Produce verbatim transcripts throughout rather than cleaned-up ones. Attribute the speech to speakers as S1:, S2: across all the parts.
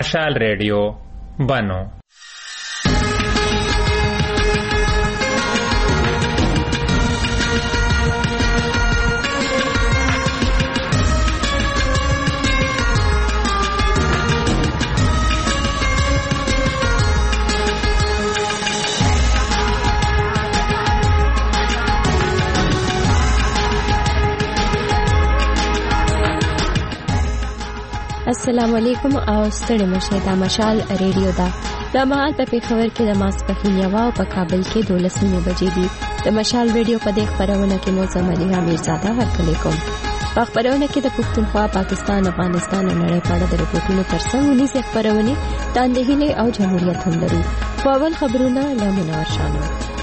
S1: مشال ریڈیو بنو.
S2: السلام علیکم او ستړي مشه دا مشال ریډیو دا د مهال په پیښور کې د ماسپښین یوه او په کابل کې دولس نیمې بجې دي. د مشال ریډیو په دې خپرونه کې مو زمري امیرزاده ورکړی کوم. په خپرونه کې د پښتونخوا، پاکستان، افغانستان او نړۍ په اړه د رپورټونو ترڅنګ ونیسې خپرونې د اندېښنې او جمهوریت هم لرو. په اول خبرونه له منور شانو.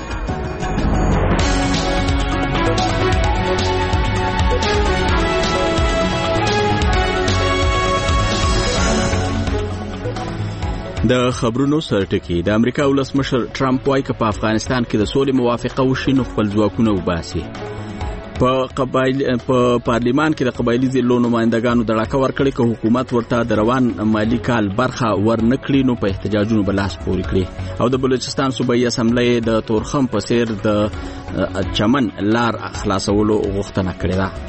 S3: د خبرونو سرټکی. د امریکا ولسمشر ټرمپ وايي چې په افغانستان کې د سولې موافقه وشي نو خپل ځواکونه وباسي. په قبایل په پارلیمان کې د قبایلی ضلعو نمائندګانو دړاکه ورکړي چې حکومت ورته د روان مالی کال برخه ورنکړي نو په احتجاجونو بلاس پورې کړي. او د بلوچستان صوبایي اسمبلی د تورخم په سیر د چمن لار خلاصولو غوښتنه کړې ده.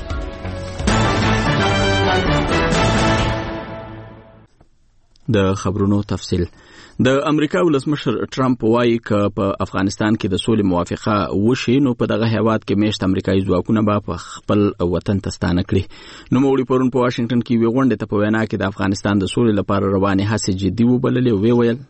S3: د خبرونو تفصیل. د امریکا ولسمشر ټرمپ وايي چې په افغانستان کې د سولې موافقه وشي نو په دغه هیواد کې میشت امریکایي ځواکونه به په خپل وطن ته ستانه کړي. نو موږ پرون په واشنگټن کې یو غونډه ته په وینا کې د افغانستان د سولې لپاره روانې هڅې جدي وبللې او وی ویل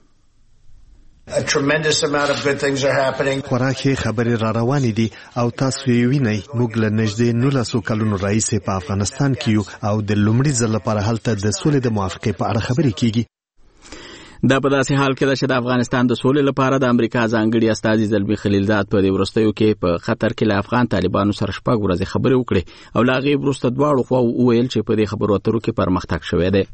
S4: A tremendous amount of good things are happening.
S5: خوراکي خبرې را روانې دي او تاسو یې وینئ. موږ له نږدې نولسو کلونو راهیسې په افغانستان کې یو او د لومړي ځل لپاره هلته د سولې د موافقې په اړه خبرې کیږي.
S3: دا په داسې حال کې ده چې د افغانستان د سولې لپاره د امریکا ځانګړي استازي زلمي خلیلزاد په دې وروستیو کې په خطر کې له افغان طالبانو سره شپږ ورځې خبرې وکړې او له هغې وروسته دواړو خواو وویل چې په دې خبرو اترو کې پرمختګ شوی دی.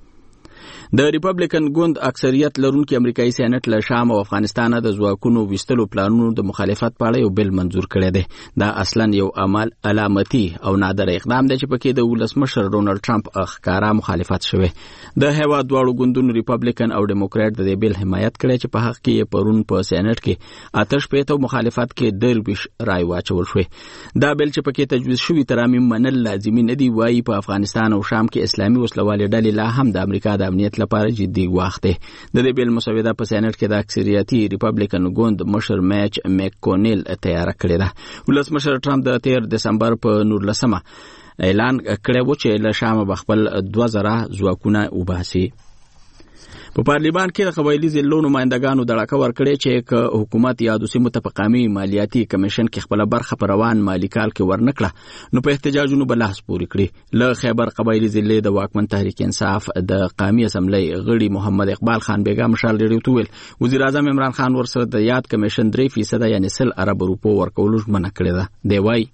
S3: د ریپبلیکن ګوند اکثریت لرونکي امریکایي سېنات له شام او افغانستان د ځواکونو ویستلو پلانونو د مخالفت په اړه یو بل منظور کړی دی. دا اصلا یو عمل علامتي او نادر اقدام دی چې پکې د ولسمشر ډونالد ټرمپ ښکارا مخالفت شوی. د هیواد دواړو ګوندونو ریپبلیکن او ډیموکرات د دې بل حمایت کړی چې په حق کې پرون په سېنات کې آتش پیته مخالفت کې درویش رای واچول شوی. دا بل چې پکې تجویز شوی ترامیم منل لازمي نه دی. وايي په افغانستان او شام کې اسلامي وسلوالې ډلې لا هم د امریکا د امنیت لپاره جدي وخت دی. د دې بیل مسوده په سېنات کې د اکثریتي ریپبلیکن ګوند مشر میچ میکونیل تیار کړی ده. ولسمشر ټرمپ د تیر دسمبر په نولسمه اعلان کړی و چې له شام به خپل دوه زره ځواکونه وباسي. په پارلیمان کې د قبایلی ضلعو نمائندګانو دړاکه ورکړي چې حکومت یا د سیمو تفقامي مالیاتي کمیشن کې خپل برخه په روان مالی کال کې ورنکړه نو په احتجاجونو بلاس پورې کړي. له خیبر قبایلی ضلع د واکمن تحریک انصاف د قومي اسمبلی غړي محمد اقبال خان بیگا مشال ریډیو ته ویل وزیر اعظم عمران خان ورسره د یاد کمیشن درې فیصد یعنی سل ارب روپو ورکولو ژمنه کړې ده. دی وايي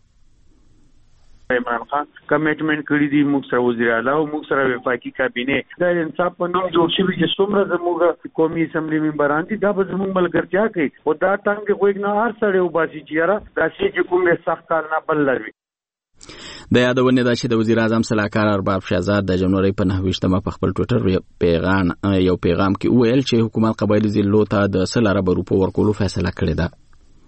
S6: عمران خان کمیټمنټ کړی دی موږ سره وزیر اعلی او موږ سره وفاقي کابینه د انصاف په نوم جوړ شوی چې څومره زموږ قومي اسمبلی ممبران دي دا به زموږ ملګرتیا کوي او دا څنګه کوئی نه هر سړی وباسي چې یاره دا چې کومه سخت کار نه بل لري.
S3: د یادونه ده چې د وزیر اعظم صلاحکار ارباب شهزاد د جنوري په نهه ویشتمه په خپل ټویټر پیغام یو پیغام کې ویل چې حکومت قبایلی ضلعو ته د سل ارب روپو ورکولو فیصله کړې ده.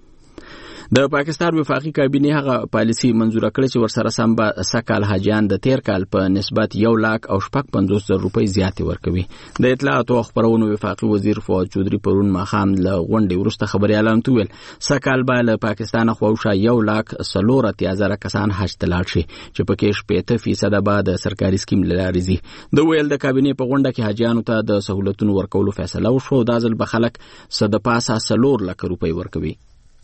S3: د پاکستان وفاقي کابینه هغه پالیسي منزور کړې چې ورسره سم به سکهال حاجیان د تیر کال په نسبت یو لاک او شپږ پنځوس زره روپۍ زیاتې ورکوي. د اطلاعات او خبرونو وفاقي وزیر فواد چودري پرون ماښام له غونډې وروسته خبريالانو ته ویل سکهال به له پاکستان خواوشا یو لاک څلور اتیا زره کسان حج ته لاړ شي چې پکې شپېته فیصد به د سرکاري سکیم له لارې ځي. د ویل د کابینې په غونډه کې حاجیانو ته د سہولتونو ورکولو فیصله وشوه. دا ځل به خلک څه د پاسه څلور لک روپۍ ورکوي.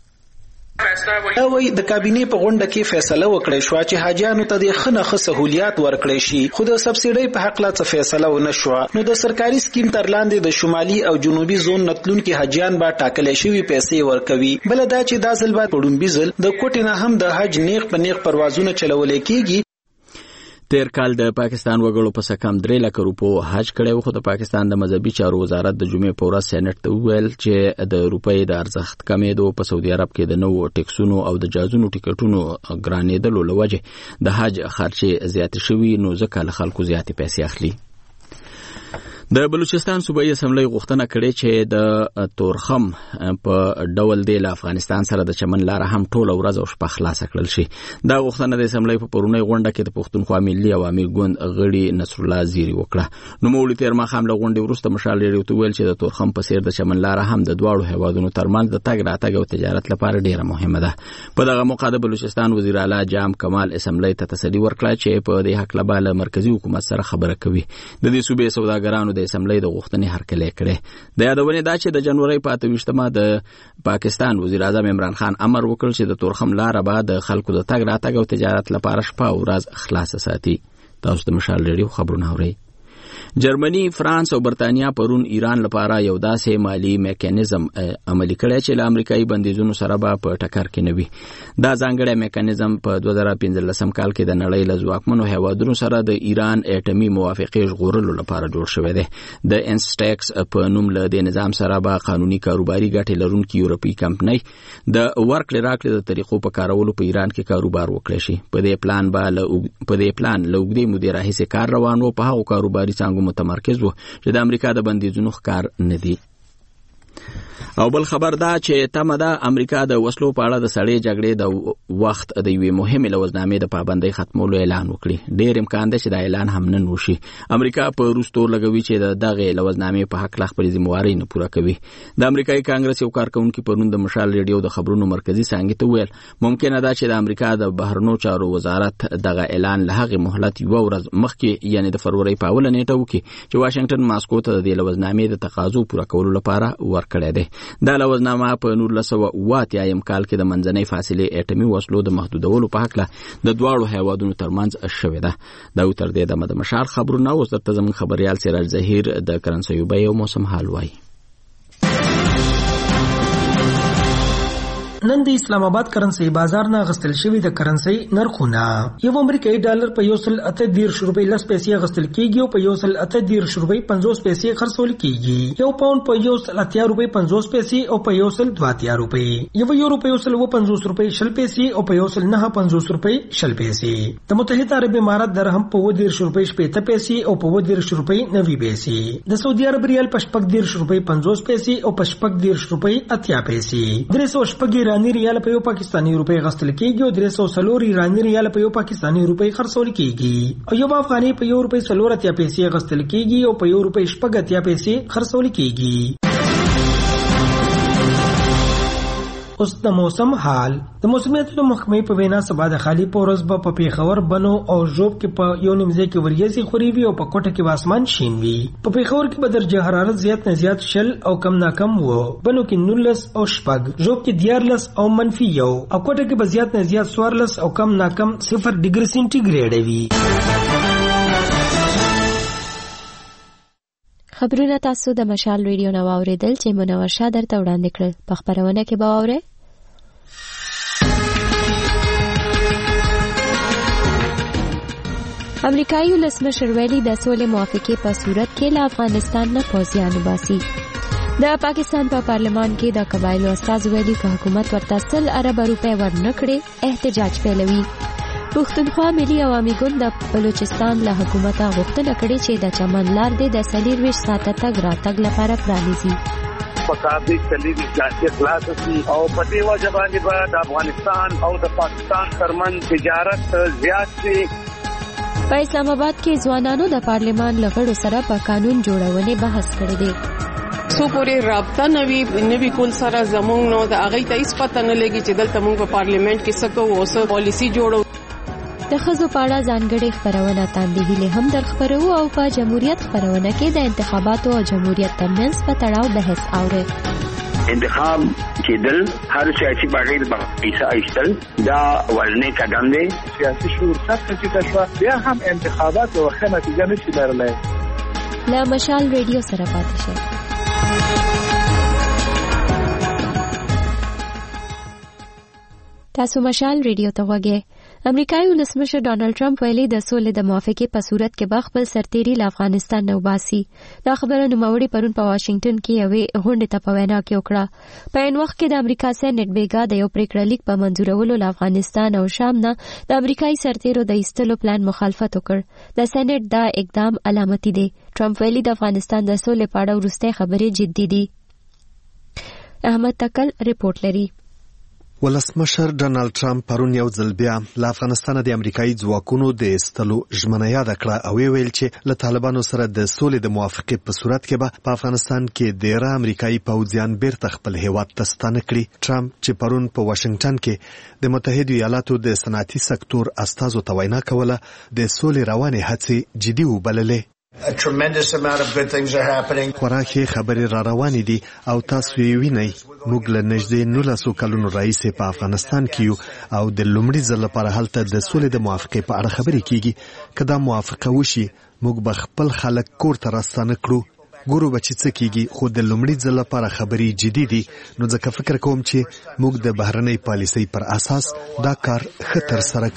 S7: دا وایي د کابینې په غونډه کې فیصله وکړې شو چې حاجیانو ته د ښه نه ښه سهولیات ورکړی شي خو د سبسیډۍ په حق لا څه فیصله ونه شوه. نو د سرکاري سکیم تر لاندې د شمالي او جنوبي زون نتلونکي حاجیان به ټاکلې شوي پیسې ورکوي. بله دا چې دا ځل به په ړومبي ځل د کوټې نه هم د حج نیغ په نیغ پروازونه چلولی کېږي.
S3: تیر کال د پاکستان وګړو په سکم درې لک روپو حج کړی خو د پاکستان د مذهبي چارو وزارت د جمعې په ورځ سېنات ته وویل چې د روپۍ د ارزښت کمېدو په سعودي عرب کې د نوو ټیکسونو او د جازونو ټیکټونو ګرانېدلو له وجې د حج خرچې زیاتې شوي نو ځکه له خلکو زیاتې پیسې اخلي. د بلوچستان صوبایي اسمبلی غوښتنه کړې چې د تورخم په ډول د افغانستان سره د چمن لار هم ټول ورځ او شپه خلاص کړل شي. دا غوښتنه د اسمبلی په پرونی غونډه کې د پښتونخوا ملي عوامي ګوند غړي نصر الله زیری وکړه. نو مولوی تیر ماخام له غونډې وروسته مشال ریډیو ته ویل چې د تورخم په څیر د چمن لار هم د دواړو هیوادونو ترمنځ د تګ راتګ او تجارت لپاره ډیره مهمه ده. په دغه موقع د بلوچستان وزیر اعلی جام کمال اسمبلی ته تسلی ورکړه چې په دې حق لباله مرکزی حکومت سره خبره کوي. د دې صوبې سوداګرانو د اسمبلی د غوښتنې هرکلی کړی. د یادونې دا چې د جنوري په اته ویشتمه د پاکستان وزیر اعظم عمران خان امر وکړ چې د تورخم لاره به د خلکو د تګ راتګ او تجارت لپاره شپه او ورځ خلاصه ساتي. تاسو د مشال ریډیو خبرونه اورئ. جرمني، فرانس او برتانیا پرون ایران لپاره یو داسې مالی میکانیزم عملي کړی چې له امریکایي بندیزونو سره به په ټکر کې نه وي. دا ځانګړی میکانیزم په دوه زره پنځلسم کال کې د نړۍ له ځواکمنو هیوادونو سره د ایران اټومي موافقې ژغورلو لپاره جوړ شوی دی. د انسټیکس په نوم له دې نظام سره به قانوني کاروباري ګټې لرونکي یورپي کمپنۍ د ورکړې راکړې د طریقو په کارولو په ایران کې کاروبار وکړي شي. په دې پلان به په دې پلان له اوږدې مودې راهیسې کار روان و. په هغو کاروباري څانګو متمرکز وو چې د امریکا د بندیزونو ښکار نه دي. او بل خبر دا چې تمه ده امریکا د وسلو په اړه د سړې جګړې د وخت د یوې مهمې لوزنامې د پابندۍ ختمولو اعلان وکړي. ډېر امکان دی چې دا اعلان هم نن وشي. امریکا په روس تور لګوي چې د دغې لوزنامې په حق لا خپلې ذمهوارۍ نه پوره کوي. د امریکایي کانګرس یو کارکونکي پرون د مشال ریډیو د خبرونو مرکزي څانګې ته ویل ممکنه ده چې د امریکا د بهرنیو چارو وزارت دغه اعلان له هغې مهلت یوه ورځ مخکې یعنې د فروری په اوله نیټه وکړي چې واشنګټن ماسکو ته د دې لوزنامې د تقاضو پوره کولو لپاره ورکړی دی. دا لوزنامه په نولس سوه اوه اتیایم کال کې د منځنۍ فاصلې اټومي وسلو د محدودولو په هکله د دواړو هیوادونو ترمنځ شوې ده. دا تر دې دمه د مشال خبرونه. اوس درته زموږ خبریال سراج ظهیر د کرنسیو بیې او موسم حال وایي.
S8: نن د اسلام آباد کرنسي بازار نه غستل شوی د کرنسي نرخونه. یو امریکایي ډالر په یو سل اته دیرش روپۍ لس پیسې غستل کیږي او په یو سل اته دیرش روپۍ پنځوس پیسې خرڅول کیږي. یو پاوند په یو سل اتیا روپۍ پنځوس پیسې او په یو سل دوه اتیا روپۍ. یو یورو په یو سل اوه پنځوس روپۍ شل پیسې او په یو سل نهه پنځوس روپۍ شل پیسې. د متحده عرب امارات درهم په اوه دیرش روپۍ شپېته پیسې او په اوه دیرش روپۍ نوي پیسې. د سعودي عرب ریال په شپږ دیرش روپۍ پنځوس پیسې او په شپږ دیرش روپۍ اتیا پیسې. درې سوه شپږ ایرانی ریال په یو پاکستاني روپۍ غستل کیږي او درې سوه څلور ایرانی ریال په یو پاکستاني روپۍ خرڅول کیږي او یو افغاني په یو روپۍ څلور اتیا پیسې غستل کیږي او په یو روپۍ شپږ اتیا پیسې خرڅول کیږي. اوس د موسم حال. د موسمیاتو د محکمې په وینا سبا د خالی پورز به په پیښور، بنو او ژوب کې په یو نیمځای کې وریځې خوري وي او په کوټه کې آسمان شین وي. په پیښور کې به درجه حرارت زیات نه زیات شل او کم نه کم وو. بنو کې نولس او شپږ، ژوب کې دیارلس او منفي یو او کوټه کې به زیات نه زیات څوارلس او کم نه کم صفر ډیګري سینټیګریډ وي.
S2: خبرونه تاسو د مشال ریډیو نو اوریدل چې منور شاه درته وړاندې کړل. په خبرونه کې به اورئ امریکایي ولسمشر ویلي د سولې موافقې په صورت کې له افغانستان نه پوځیان وباسي. د پاکستان په پارلمان کې د قبایلو استازو ویلي که حکومت ورته سل ارب روپۍ ورنکړي احتجاج پیلوي. پښتونخوا ملي عوامي ګوند د بلوچستان له حکومته غوښتنه کړې چې د چمن لار دې د څلېرویشت ساعته تګ راتګ لپاره پرانیزي.
S9: پکابي کلیدي ځای خلاص شي او په دې وجه باندې به د افغانستان او د پاکستان ترمن تجارت زیات شي.
S2: په اسلام آباد کې ځوانانو د پارلمان له غړو سره په قانون جوړونې بحث کړی دی.
S10: سو پورې رابطه نوي نوي کول سره زمونږ نو د هغې ته هیڅ پته نه لګي چې دلته موږ په پارلیمنت کې څه کوو او څه پالیسي جوړو.
S2: د ښځو په اړه ځانګړې خپرونه تاندې هیلې هم در خپروو او په جمهوریت خپرونه کې د انتخاباتو او جمهوریت ترمنځ په تړاو بحث اورئ.
S11: انتخاب کېدل هر سیاسي پارټۍ د پیسه ایستل دا ولنې قدم دی.
S12: سیاسي شعور سخته ټیټه شوه، بیا هم انتخابات یوه ښه نتیجه نشي لرلی.
S2: له مشال ریډیو سره پاتې شئ. تاسو مشال ریډیو ته غوږی. امریکایي ولسمشر ډانلډ ټرمپ ویلي د سولې د موافقې په صورت کې به خپل سرتیري له افغانستان نه وباسي. دا خبره نوموړي پرون په واشنگټن کې یوې غونډې ته په وینا کې وکړه. په عین وخت کې د امریکا سېنیټ بیګا د یو پریکړه لیک په منظورولو له افغانستان او شام نه د امریکایي سرتیرو د ایستلو پلان مخالفت وکړ. د سېنیټ دا اقدام علامتي دی. ټرمپ ویلي د افغانستان د سولې په اړه وروستۍ خبرې جدي دي. احمد تکل رپورټ لري.
S5: ولسمشر ډانلډ ټرمپ پرون یو ځل بیا له افغانستان د امریکایي ځواکونو د ایستلو ژمنه یاد کړه او ویل چې له طالبانو سره د سولې د موافقې په صورت کې به په افغانستان کې ډېر امریکایي پوځیان بیرته خپل هیواد ته ستانه کړي. ټرمپ چې پرون په واشنگټن کې د متحده ایالاتو د صنعتي سکتور استازو ته وینا کوله د سولې روانې هڅې جدي وبللې.
S4: A tremendous amount of good things are happening.
S5: خوراکي خبرې را روانې دي او تاسو یې وینئ. موږ له نږدې نولسو کلونو راهیسې په افغانستان کې یو او د لومړي ځل لپاره هلته د سولې د موافقې په اړه خبرې کیږي. که دا موافقه وشي موږ به خپل خلک کور ته راستانه کړو. ګورو به چې څه کیږي، خو د لومړي ځل لپاره خبرې جدي دي. نو ځکه فکر کوم چې موږ د بهرنۍ پالیسۍ پر اساس دا کار ښه ترسره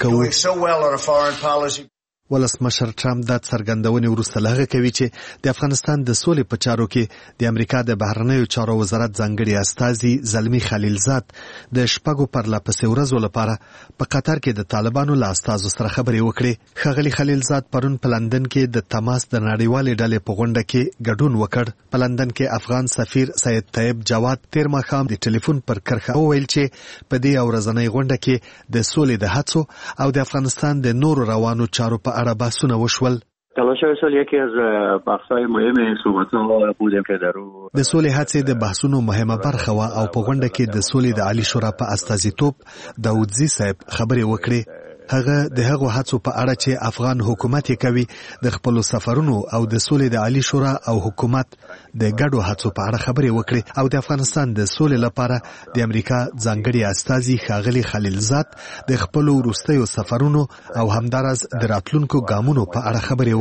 S5: کوو. ولسمشر ټرمپ دا څرګندونې وروسته له هغه کوي چې د افغانستان د سولې په چارو کې د امریکا د بهرنیو چارو وزارت ځانګړي استازي زلمي خلیلزاد د شپږو پرله پسې ورځو لپاره په قطر کې د طالبانو له استازو سره خبرې وکړې. ښاغلي خلیلزاد پرون په لندن کې د تماس د نړیوالې ډلې په غونډه کې ګډون وکړ. په لندن کې افغان سفیر سید طیب جواد تیر ماښام د ټلیفون پر کرښه وویل چې په دې ورځنۍ غونډه کې د سولې د هڅو او د افغانستان د نورو روانو چارو په اړه بحثونه وشول.
S13: تلاش سال یکی از بحث‌های مهم صحبت‌ها بودیم که در
S5: د سولې هڅې د بحثونو مهمه برخه و او په غونډه کې د سولې د عالی شورا په استازیتوب داودزی صاحب خبرې وکړې. هغه د هغو هڅو په اړه چې افغان حکومت یې کوي د خپل سفرونو او د سولې د عالی شورا او حکومت د ګډو هڅو په اړه خبرې وکړې او د افغانستان د سولې لپاره د امریکا ځانګړي استازي ښاغلي خلیلزاد د خپل وروستیو سفرونو او همدارس د راتلونکو ګامونو په اړه خبرې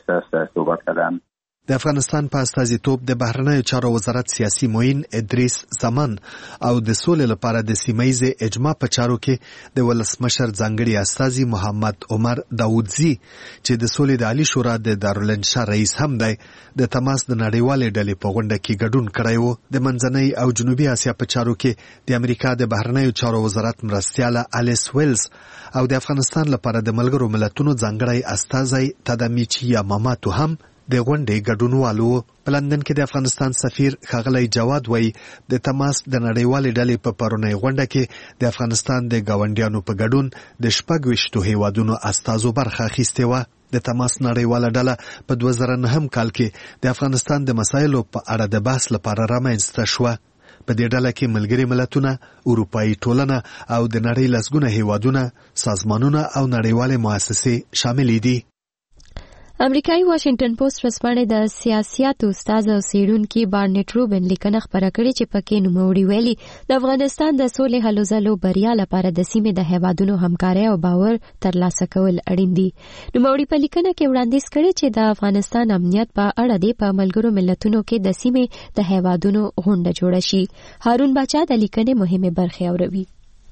S5: وکړې. د افغانستان په استازیتوب د بهرنیو چارو وزارت سیاسي معین ادریس زمان او د سولې لپاره د سیمه‌ییزې اجماع په چارو کې د ولسمشر ځانګړي استازي محمد عمر داودزی چې د سولې د عالی شورا د دارالانشا رئیس هم دی د تماس د نړیوالې ډلې په غونډه کې ګډون کړی و. د منځنۍ او جنوبي اسیا په چارو کې د امریکا د بهرنیو چارو وزارت مرستیاله الیس ویلز او د افغانستان لپاره د ملګرو ملتونو ځانګړی استازی تدامیچی یاماماتو هم د غونډې ګډونوالو. په لندن کې د افغانستان سفیر ښاغلی جواد وایي د تماس د نړیوالې ډلې په پرونۍ غونډه کې د افغانستان د ګاونډیانو په ګډون د شپږ ویشتو هیوادونو استازو برخه اخیستې وه. د تماس نړیواله ډله په دوه زره نهم کال کې د افغانستان د مسایلو په اړه د بحث لپاره رامنځته شوه. په دې ډله کې ملګري ملتونه، اروپایي ټولنه او د نړۍ لسګونه هیوادونه، سازمانونه او نړیوالې مؤسسې شاملې دي.
S2: امریکایي واشنگټن پوسټ ورځپاڼې د سیاسياتو استاد او څېړونکي بارنټ روبن لیکنه خپره کړې چې پکې نوموړي ویلي د افغانستان د سولې هلو ځلو بریا لپاره د سیمې د هیوادونو همکارۍ او باور ترلاسه کول اړین دي. نوموړي په لیکنه کې وړاندیز کړی چې د افغانستان امنیت په اړه د په ملګرو ملتونو کې د سیمې د هیوادونو غونډه جوړه شي. هارون باچا د لیکنې مهمه برخه اوروي.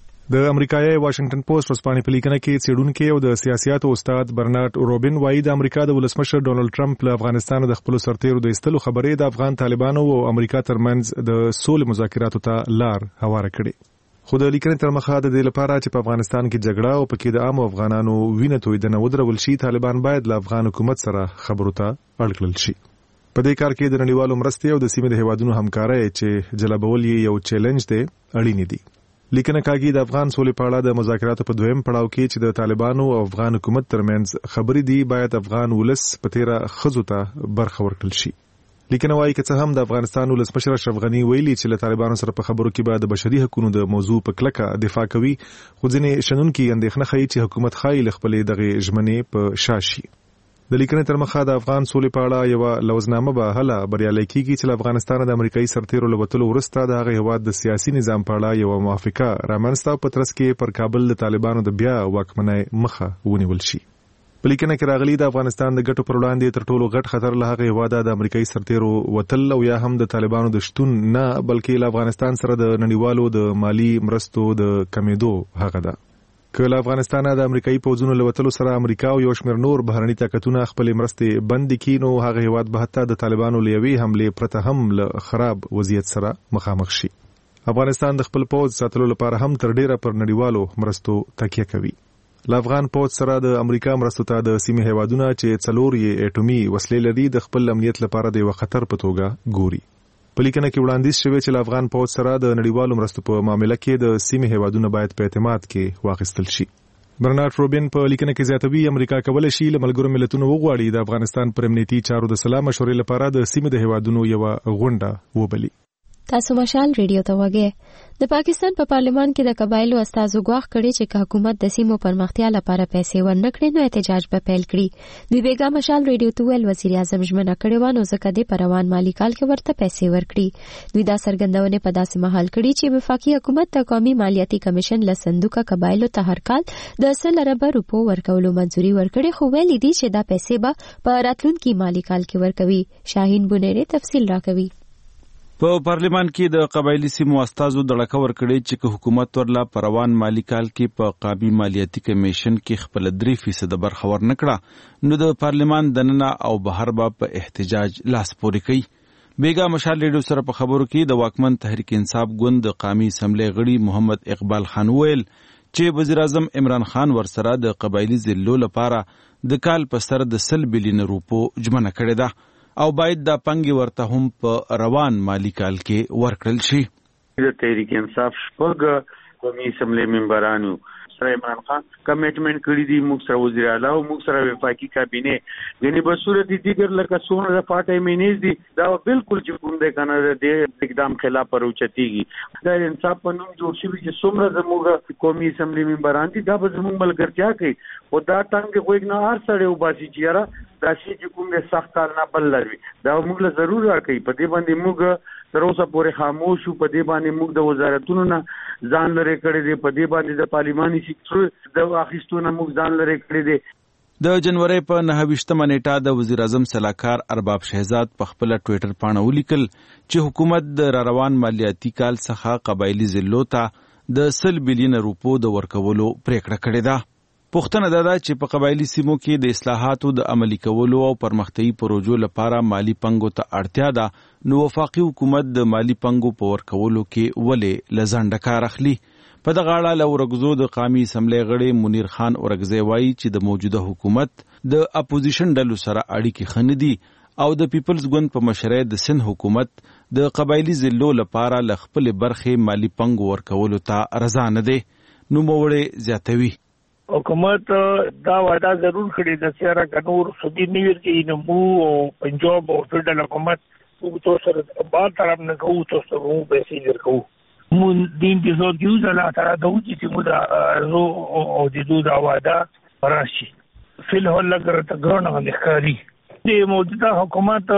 S14: د امریکایي واشنگټن پوسټ ورځپاڼې په لیکنه کې څېړونکي او د سیاسياتو استاد برنارد روبن وایي د امریکا د ولسمشر ډونالد ټرمپ له افغانستان د خپل سرتیرو د ایستلو خبرې د افغان طالبانو او امریکا ترمنځ د سولې مذاکراتو ته لار هواره کړې. خو د لیکنې تر مخه د دې لپاره چې په افغانستان کې جګړه او پکې د عام افغانانو وینه تویدنه ودرول شي، طالبان باید له افغان حکومت سره خبرو ته اړ کړل شي. په دې کار کې د نړیوالو مرستې او د سیمې د هیوادونو همکارۍ چې جلبول یې یو چیلنج دی اړین دي. لیکنه کاږي د افغان سولې په اړه د مذاکراتو په دویم پړاو کې چې د طالبانو او افغان حکومت ترمنځ خبرې دي باید افغان ولس په تیره ښځو ته برخه ورکړل شي. لیکنه وايي که څه هم د افغانستان ولسمشر اشرف غني ویلي چې له طالبانو سره په خبرو کې به د بشري حقوقو د موضوع په کلکه دفاع کوي، خو ځینې شنونکي اندېښنه ښیي چې حکومت ښایي له خپلې دغې ژمنې په شا شي. د لیکنې تر مخه د افغان سولې په اړه یو لوزنامه به هله بریالۍ کیږي چې له افغانستان د امریکایي سرتیرو له وتلو وروسته د هغه هیواد د سیاسي نظام په اړه یو موافقه رامنځته په ترڅ کې پر کابل د طالبانو د بیا واکمنۍ مخه ونیول شي. په لیکنه کې راغلي د افغانستان د ګټو پر وړاندې تر ټولو غټ خطر له هغه هیواد د امریکایي سرتیرو وتل او یا هم د طالبانو د شتون نه، بلکې له افغانستان سره د نړیوالو د مالی مرستو د کمیدو هغه ده. که له افغانستانه د امریکایي پوځونو له وتلو سره امریکا او یو شمېر نور بهرني طاقتونه خپلې مرستې بندې کړي نو هغه هیواد به حتی د طالبانو له یوې حملې پرته هم له خراب وضعیت سره مخامخ شي. افغانستان د خپل پوځ ساتلو لپاره هم تر ډیره پر نړیوالو مرستو تکیه کوي. له افغان پوځ سره د امریکا مرستو ته د سیمې هیوادونه چې څلور یې اټومي وسلې لري د خپل امنیت لپاره د یو خطر په توګه ګوري. په لیکنه کې وړاندیز شوی چې له افغان پوځ سره د نړیوالو مرستو په معاملې کې د سیمې هیوادونه باید په اعتماد کې واخیستل شي. برنارد روبین په لیکنه کې زیاتوي امریکا کولی شي له ملګرو ملتونو وغواړي د افغانستان پر امنیتي چارو د سلا مشورې لپاره د سیمې د هیوادونو یو غونډه وبلي.
S2: تاسو مشال ریډیو ته وګورئ. د پاکستان په پارلمان کې د قبایلو استازو غواخ کړي چې حکومت د سیمو پرمختیا لپاره پیسې ورنکړي نو احتجاج به پیل کړي. دوی بیګا مشال ریډیو ته ویل وزیر اعظم ژمنه کړې و نو ځکه د پروان مالی کال کې ورته پیسې ورکړي. دوی دا څرګندونه په داسې مهال کړي چې وفاقي حکومت ته قومي مالیاتي کمیشن له صندوق قبایلو ته هر کال د سل ارب روپو ورکولو منځوري ورکړي خو ویلي دي چې دا پیسې به په راتلونکي مالی کال کې ورکوي. شاهین بونیری تفصیل راکوي.
S15: په پارلیمان کې د قبایلی سیمو استازو دړکه ورکړي چې حکومت ورلا پروان مالی کال کې په قابي مالیاتي کمیشن کې خپل درې فیصد برخه ورنکړه نو د پارلیمان دننه او بهر به په احتجاج لاس پورې کوي. بیګا مشال ریډیو سره په خبرو کې د واکمن تحریک انصاف ګوند د قومي اسمبلی غړي محمد اقبال خان ویل چې وزیر اعظم عمران خان ورسره د قبایلی ضلعو لپاره د کال په سر د سل بلین روپو ژمنه کړې ده او باید دا پنګي ورته هم په روان مالی کال کې ورکړل شي.
S6: د تحریک انصاف شپږ قومي اسمبلی ممبرانو سره عمران خان کمیټمنټ کړی دی موږ سره وزیر اعلی او موږ سره وفاقي کابینه یعنی په صورت دیګر لکه سونه د فاټه مینیز دي دا بالکل چې کوم د کنه د اقدام خلاف پروچتيږي. د انصاف په نوم جوړ شوی چې څومره زموږ قومي اسمبلی ممبران دي دا به زموږ ملګرتیا کوي او دا ټنګ کوی نه هر سړی وباسي چې یاره دا شي چې کوم د سخت کار نه بل لري دا موږ له ضرور راکړي. په دې باندې موږ تر اوسه پورې خاموش شو. په دې باندې موږ د وزارتونو نه ځان لري کړی دی. په دې باندې د پارلماني سیکټر د اخیستونه موږ ځان لري کړی دی.
S15: د جنوري په نهه ویشتمه نیټه د وزیر اعظم سلاکار ارباب شهزاد په خپل ټوئیټر باندې ولیکل چې حکومت د روان مالیاتي کال څخه قبایلی ضلعو ته د سل بلین روپو د ورکولو پریکړه کړې ده. پوښتنه ده چې په قبایلی سیمو کې د اصلاحاتو د عملي کولو او پرمختیايي پروژو لپاره مالی پنګو ته اړتیا ده نو وفاقي حکومت د مالی پنګو په ورکولو کې ولې لزنډه کار اخلي. په دغه اړه له ورغزو د قومي اسمبلی غړي منیر خان اورغزی وایي چې د موجوده حکومت د اپوزیشن ډلو سره اړیکې ښه دي او د پیپلز ګوند په مشرۍ د سند حکومت د قبایلی ضلعو لپاره له خپل برخې مالی پنګو ورکولو ته رضا نه دی. نوموړی زیاتوي
S12: حکومت دا وعده ضرور کړی د سیاره کنور سودی نیور کې نمو او پنجاب او فدرال حکومت او تو سره بار طرف نه کوو تو سره پیسې ورکو مون دین دي زو دیو زلا تر دا چې موږ دا او د دوه دا وعده راشي فل هول لګره ګرونه ښکاری د موجوده حکومت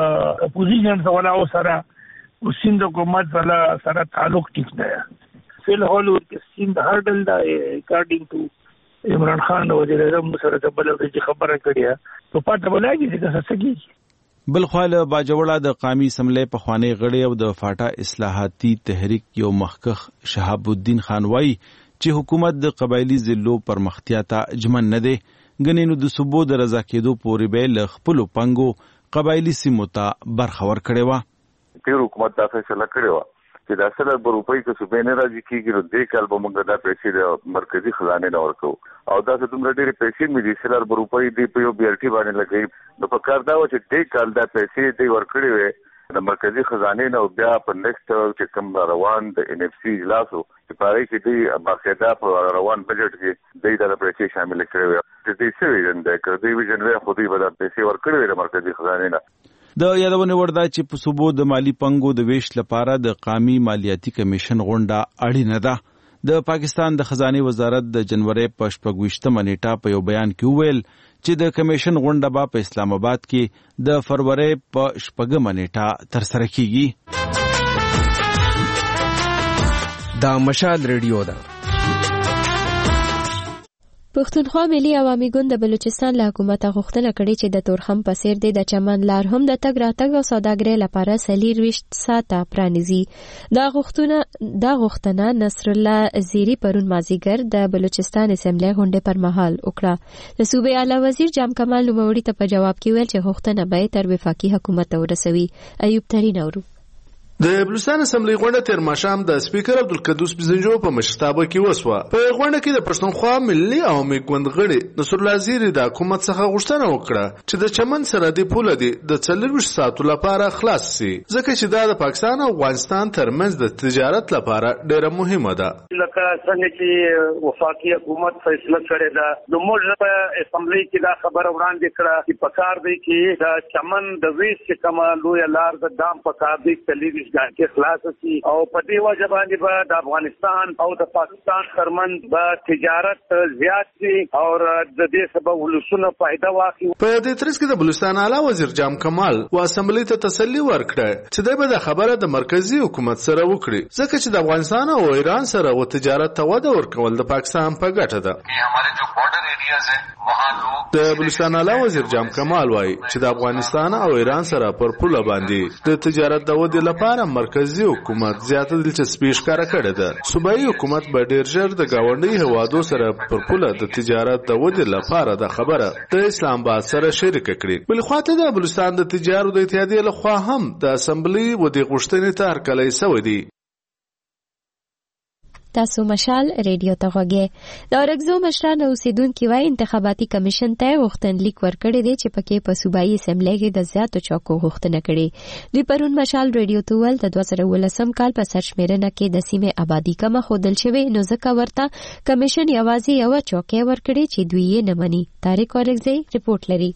S12: اپوزیشن سره سره او سند حکومت سره تعلق ټیک دی. فل هول سند هرډل دا اکارډینګ ټو عمران خان وزیر اعظم سره د بلې خبره کړې په پاتې بلایي چې څه کیږي.
S15: بل خواله باجوړه د قومي اسمبلی په خوانی غړي او د فاټا اصلاحاتي تحریک یو مخکخ شهاب الدین خان وایي چې حکومت د قبایلی ضلعو پرمختیا ته ژمن نه دی. ګنې نو د صوبو د رضا کېدو پورې به له خپلو پنګو قبایلی سیمو ته برخه ورکړې وه.
S16: تیر حکومت دا فیصله کړې وه چې دا سل ارب روپۍ که صوبې نه راځي کېږي نو دې کال به موږ دا پیسې د مرکزي خزانې نه ورکوو او داسې دومره ډېرې پیسې مې دي سل ارب روپۍ دې په یو بي ار ټي باندې لګوي نو په کار دا و چې دې کال دا پیسې دې ورکړې وې د مرکزي خزانې نه او بیا په نیکسټ چې کوم روان د ان اف سی اجلاس و چې په هغې کې دې باقاعده په روان بجټ کې دې دا پیسې شاملې کړې وې چې دې څه ویژن دی که دې ویژن وی خو دوی به دا پیسې ورکړې وې د مرکزي خزانې نه.
S15: د یادونه ورده چې په صوبو د مالی پنګو د ویش لپاره د قومي مالیاتي کمیشن غونډه اړینه ده. د پاکستان د خزانه وزارت د جنوري په شپږ ویشتمه نیټه په یو بیان کې وویل چې د کمیشن غونډه به په اسلام آباد کې د فروری په شپږمه نیټه ترسره کیږي.
S17: دا مشال ریډیو ده.
S2: پښتونخوا ملي عوامي ګوند د بلوچستان له حکومت غوښتنه کړې چې د تورخم په څیر د چمن لار هم د تګ راتګ او سوداګرۍ لپاره څلورویشت ساعته پرانیزي. دا غوښتنه دا غوښتنه نصر الله زیری پرون مازیګر د بلوچستان اسمبلی غونډې پر مهال وکړه. د صوبې اعلی وزیر جام کمال نوموړي ته په جواب کې ویل چې غوښتنه به تر وفاقي حکومت ورسوي. ایوب ترین اورو.
S17: د بلوچستان اسمبلی غونډه تیر ماښام د سپیکر عبدالقدوس بزنجو په مشرتابه کې وسوه. په غونډه کې د پښتونخوا ملي عوامي ګوند غړي نصر الله زیری د حکومت څخه غوښتنه وکړه چې د چمن سرحدي پوله دي د څلورویشت ساعتو لپاره خلاص شي، ځکه چې دا د پاکستان او افغانستان ترمنځ د تجارت لپاره ډیره مهمه ده.
S9: لکه څنګه چې وفاقي حکومت فیصله کړې ده، نو موږ په اسمبلی کې دا خبره وړاندې کړه چې پکار دی چې د چمن د ویش چې کومه لویه لار د دام پکار دی څلورویشت ګانټې خلاص شي او په دې وجه باندې به د افغانستان او د پاکستان ترمنځ به تجارت زیات شي او د دې سبب ولسونه فائدہ واخلي.
S17: په دې ترڅ کې د بلوچستان اعلی وزیر جام کمال و اسمبلی ته تسلی ورکړه چې دوی به د خبره د مرکزی حکومت سره وکړي، ځکه چې د افغانستان او ایران سره و تجارت ته وده ورکول د پاکستان په ګټه ده. د بلوچستان اعلی وزیر جام کمال وایي چې د افغانستان او ایران سره پر پوله باندې د تجارت د ودې لپاره مرکزی حکومت زیاته دلچسپي ښکاره کړې ده. صوبایي حکومت به ډیر ژر د ګاونډي هیوادو سره پر پوله د تجارت د ودې لپاره د خبره د اسلام آباد سره شریکه کړي. بل خواته د بلوچستان د تجارت د اتحادیې لخوا هم د اسمبلی و د غوښتنې ته هرکلی شوی دی.
S2: تاسو مشال ریډیو ته غوږی. د اورګزو مشران اوسیدونکو وايي انتخاباتي کمیشن ته غوښتنلیک ورکړی دی چې پکې په صوبایي اسمبلی کې د زیاتو چوکو غوښتنه کړي. دوی پرون مشال ریډیو ته ول د دوه زره ولسم کال په سرشمیرنه کې د سیمې آبادی کم خودل شوی، نو ځکه ورته کمیشن یوازې یو چوکۍ ورکړي چې دوی یې نه مني. طارق اورګزی ریپورت لري.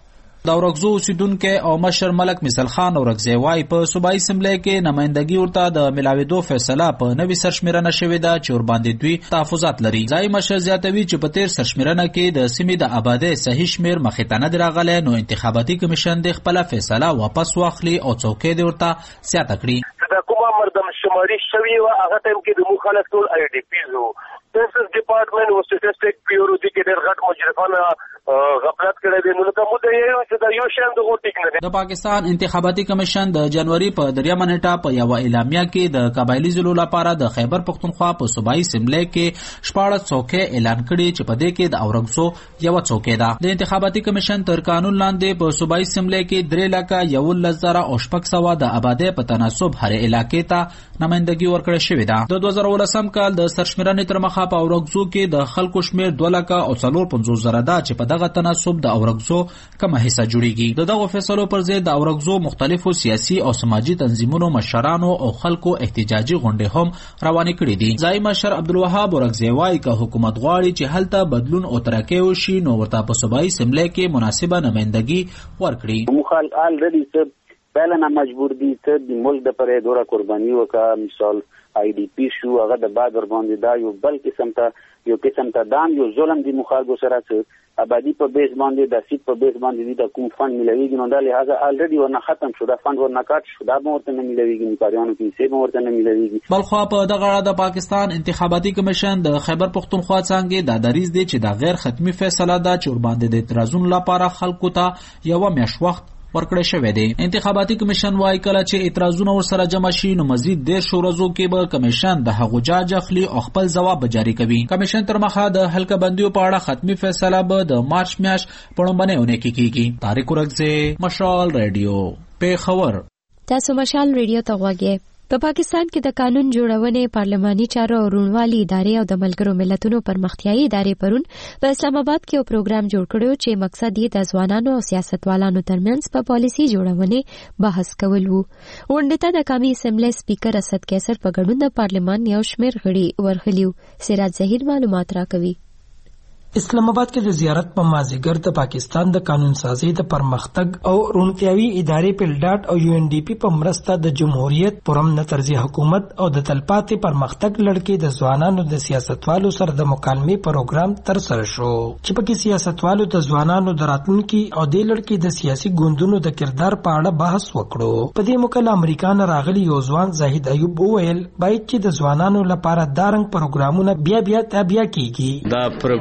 S18: د اورګزو اوسیدونکو او مشر ملک مثال خان اورګزی وايي په صوبایي اسمبلی کې نمائندګي ورته د ملاویدو فیصله په نوي سرشمیرنه شوې ده چې ور باندې دوی تحفظات لري. ځای مشر زیاتوي چې په تیر سرشمیرنه کې د سیمې د آبادی صحیح شمیر مخې ته نه راغلی، نو انتخاباتي کمیشن د خپل فیصله واپس واخلي او څوکۍ د ورته زیاته کړي.
S9: د کومه مردم شماري شوی و هغه ټیم کې د مخالف ټول آی ډی پیز وو. سنسس ډپارټمنټ او سټیټسټیک بیورو دي کې ډېر غټ مجرمانه غفلت کړی دی. نو کوم د یو چې د یو شان د وټیک نه
S18: د پاکستان انتخاباتي کمیشن د جنوري په دریمه نیټه په یو اعلامیه کې د قبایلی ضلعو لپاره د خیبر پختونخوا په صوبایي اسمبلی کې شپاړس څوکۍ اعلان کړي چې په دې کې د اورګزو یو څوکۍ ده. د انتخاباتي کمیشن تر قانون لاندې په صوبایي اسمبلی کې درې لکه یولس زره او شپږ سوه د آبادی په تناسب هر علاقې ته نمائندګي ورکړې شوې ده. د دوه زره ولسم کال د سرشمیرنې تر مخه په اورګزو کې د خلکو شمیر دوه لکه او څلور پنځوس زره ده چې په دغه تناسب د اورګزو کومه حصہ جوړیږي. د دغه فیصلو پر ضد د اورګزو مختلفو سیاسي او سماجي تنظیمونو مشرانو او خلکو احتجاجي غونډې هم روانې کړې دي. ځای مشر عبدالوهاب اورګزی وايي که حکومت غواړي چې هلته بدلون او ترقی وشي نو ورته په صوبایي اسمبلی کې مناسبه نمائندګي ورکړي.
S19: مخالف الریډي پهلنا مجبور دي ته د ملک د پرې دوره قرباني وکړه. مثال آی ډی پی شو هغه د بعد ور باندې دا یو بل قسم ته یو قسم ته دام یو ظلم دی مخالفو سره چې آبادی په بیس باندې د سیټ په بیس باندې د کوم فند ملويږي، نو دا لهدا الریډي ورنه ختم شو، دا فند ورنه کاټ شو، دا به ورته نه ملويږي، نکاریانو کې څه به ورته نه ملويږي.
S18: بلخوا په دغه اړه د پاکستان انتخاباتي کمیشن د خیبر پختونخوا څنګه د دریز دی چې دا غیر ختمي فیصله ده چې ور باندې د اعتراضونو لپاره خلکو ته یو میاشت وخت ورکړی شوی دی. انتخاباتي کمیشن وايي کله چې اعتراضونه ورسره جمع شي نو مزید ډېر شورزو کې به کمیشن د هغو جاج اخلي او خپل ځواب جاری کوي. کمیشن تر مخه د حلقه بندیو په اړه ختمي فیصله به د مارچ میاشت په لومړنۍ اونۍ کې کیږي. طارق اورګزی، مشال ریډیو، پیښور.
S2: تاسو مشال ریډیو ته غوږی. په پاکستان کې د قانون جوړونې، پارلماني چارو او روڼوالي ادارې او د ملګرو ملتونو پرمختیایي ادارې پرون په اسلام آباد کې یو پروګرام جوړ کړو چې مقصد یې د ځوانانو او سیاستوالانو ترمنځ په پالیسي جوړونې بحث کول وو. غونډې ته د قومي اسمبلی سپیکر اسد کیسر په ګډون د پارلمان یو شمېر غړي ورغلي وو. سراج ظهیر معلومات راکوي.
S8: اسلام آباد کې د زیارت په مازیګر د پاکستان د قانون سازي د پرمختګ او روڼتیاوي ادارې پلډاټ او یو ان ډي پی په مرسته د جمهوریت پرمن طرزي حکومت او د تلپاتې پرمختګ لړکې د ځوانانو د سیاستوالو سره د مکالمې پروګرام تر سره شو چې پکې سیاستوالو د ځوانانو د راتلونکي او د لړکې د سیاسي ګوندونو د کردار په اړه بحث وکړو. په دې موقع له امریکا نه راغلي یو ځوان زاهد ایوب وویل باید چې د ځوانانو لپاره دارنګ پروګرامونه بیا بیا تابع کیږي.
S20: دا پروګرام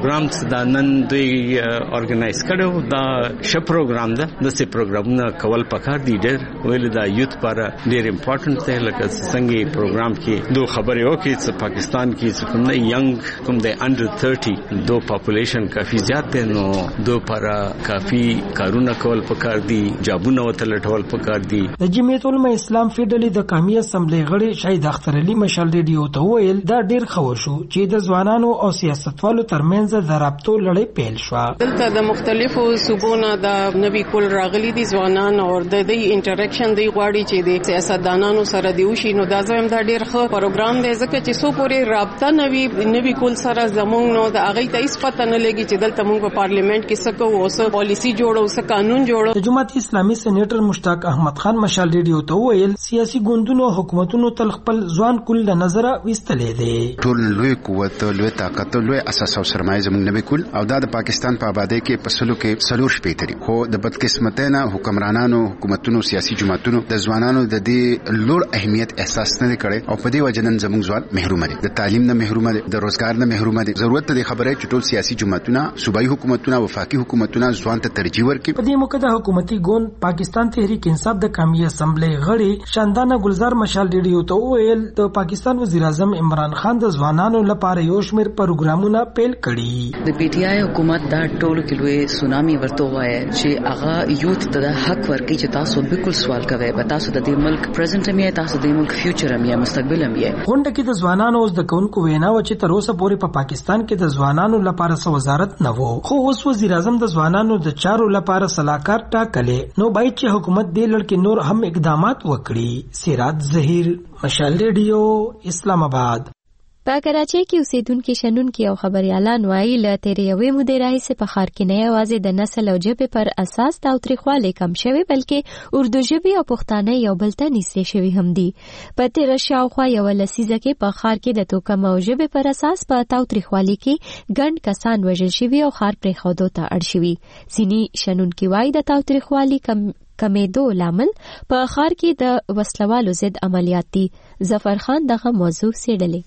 S20: دا نن دوی اورګنایز کړو دا ش پروګرام ده د سي پروګرامونه کول پکار دي ډېر ویل دا یوت پر ډېر امپورټنت دی لکه څنګه پروګرام کې دو خبرې وکړي چې پاکستان کې کوم نه ینګ کوم د انډر تیس دو پاپولیشن کافي زیات دی نو دو پر کافي کارونه کول پکار دي جابونه وتلټول پکار دي
S8: د جمعیت العلماء اسلام فیډرالي د قومي اسمبلی غړي شهید اختر علي مشال ریډیو ته ویل دا ډېر خو شو چې د ځوانانو او سیاستوالو ترمنځ د رابطو لړۍ پیل شو.
S10: دلته د مختلفو صوبونو د نبی کول راغلي دي ځوانان او د دې انټریکشن دی غواړي چې د سیاستدانانو سره دی وشي نو دا زم دا ډېر ښه پروګرام دی ځکه چې سو پورې رابطه نوي نبی کول سره زمونږ نو د هغه ته هیڅ پته نه لګي چې دلته موږ په پارلیمنت کې څه کوو او څه پالیسی جوړو څه قانون جوړو.
S8: د جماعت اسلامي سېنیټر مشتاق احمد خان مشال ریډیو ته ویل سیاسي ګوندونو حکومتونو تل خپل ځوان کول له نظر وستلې دي.
S21: ټول لوی قوت لوی طاقت لوی اساس او سرمایه زموږ نبی کول او دا د پاکستان په آبادی کې په سلو کې سلور شپې تری خو د بدقسمتۍ حکمرانانو حکومتونو سیاسي جماعتونو د ځوانانو د دې لوړ اهمیت احساس نه کړي او په دې وجه نن زموږ ځوان محروم دي د تعلیم نه محروم دي د روزګار نه محروم دي. ضرورت دی خبره چې ټول سیاسي جماعتونه صوبایي حکومتونه وفاقي حکومتونه ځوان ته ترجیح ورکړي.
S8: په دې موقع د حکومتي ګوند پاکستان تحریک انصاف د قومي اسمبلی غړي شاندانه ګلزار مشال ریډیو ته ویل د پاکستان وزیر اعظم عمران خان د ځوانانو لپاره یو شمېر پروګرامونه پیل کړي.
S22: د پی ټی آی حکومت دا ټول کلوې سونامي ورته وایي چې هغه یوت ته د حق ورکړي چې تاسو بالکل سوال کوي به تاسو د دې ملک پریزنټ هم یې تاسو د ملک فیوچر هم یې مستقبل هم یې.
S8: غونډه کې د ځوانانو اوس د کونکو وینا و چې تر اوسه پورې په پاکستان کې د ځوانانو لپاره څه وزارت نه وو خو اوس وزیر اعظم د ځوانانو د چارو لپاره صلاحکار ټاکلې نو باید چې حکومت دې لړ کې نور هم اقدامات وکړي. سراج ظهیر مشال ریډیو اسلام آباد.
S2: په کراچۍ کې اوسیدونکو شنونکو او خبريالان وایي له تیرې یوې مودې راهیسې په ښار کې نه یوازې د نسل او ژبې پر اساس تاوتریخوالی کم شوی بلکې اردو ژبې او پښتانه یو بل ته نږدې شوي هم دي. په تېره شاوخوا یوه لسیزه کې په ښار کې د توکم او ژبې پر اساس په تاوتریخوالي کې ګڼ کسان وژل شوي او ښار پرېښودو ته اړ شوي. ځینې شنونکي وایي د تاوتریخوالي کم کمیدو لامل په ښار کې د وسلوالو ضد عملیات دي. ظفر خان دغه موضوع څېړلې.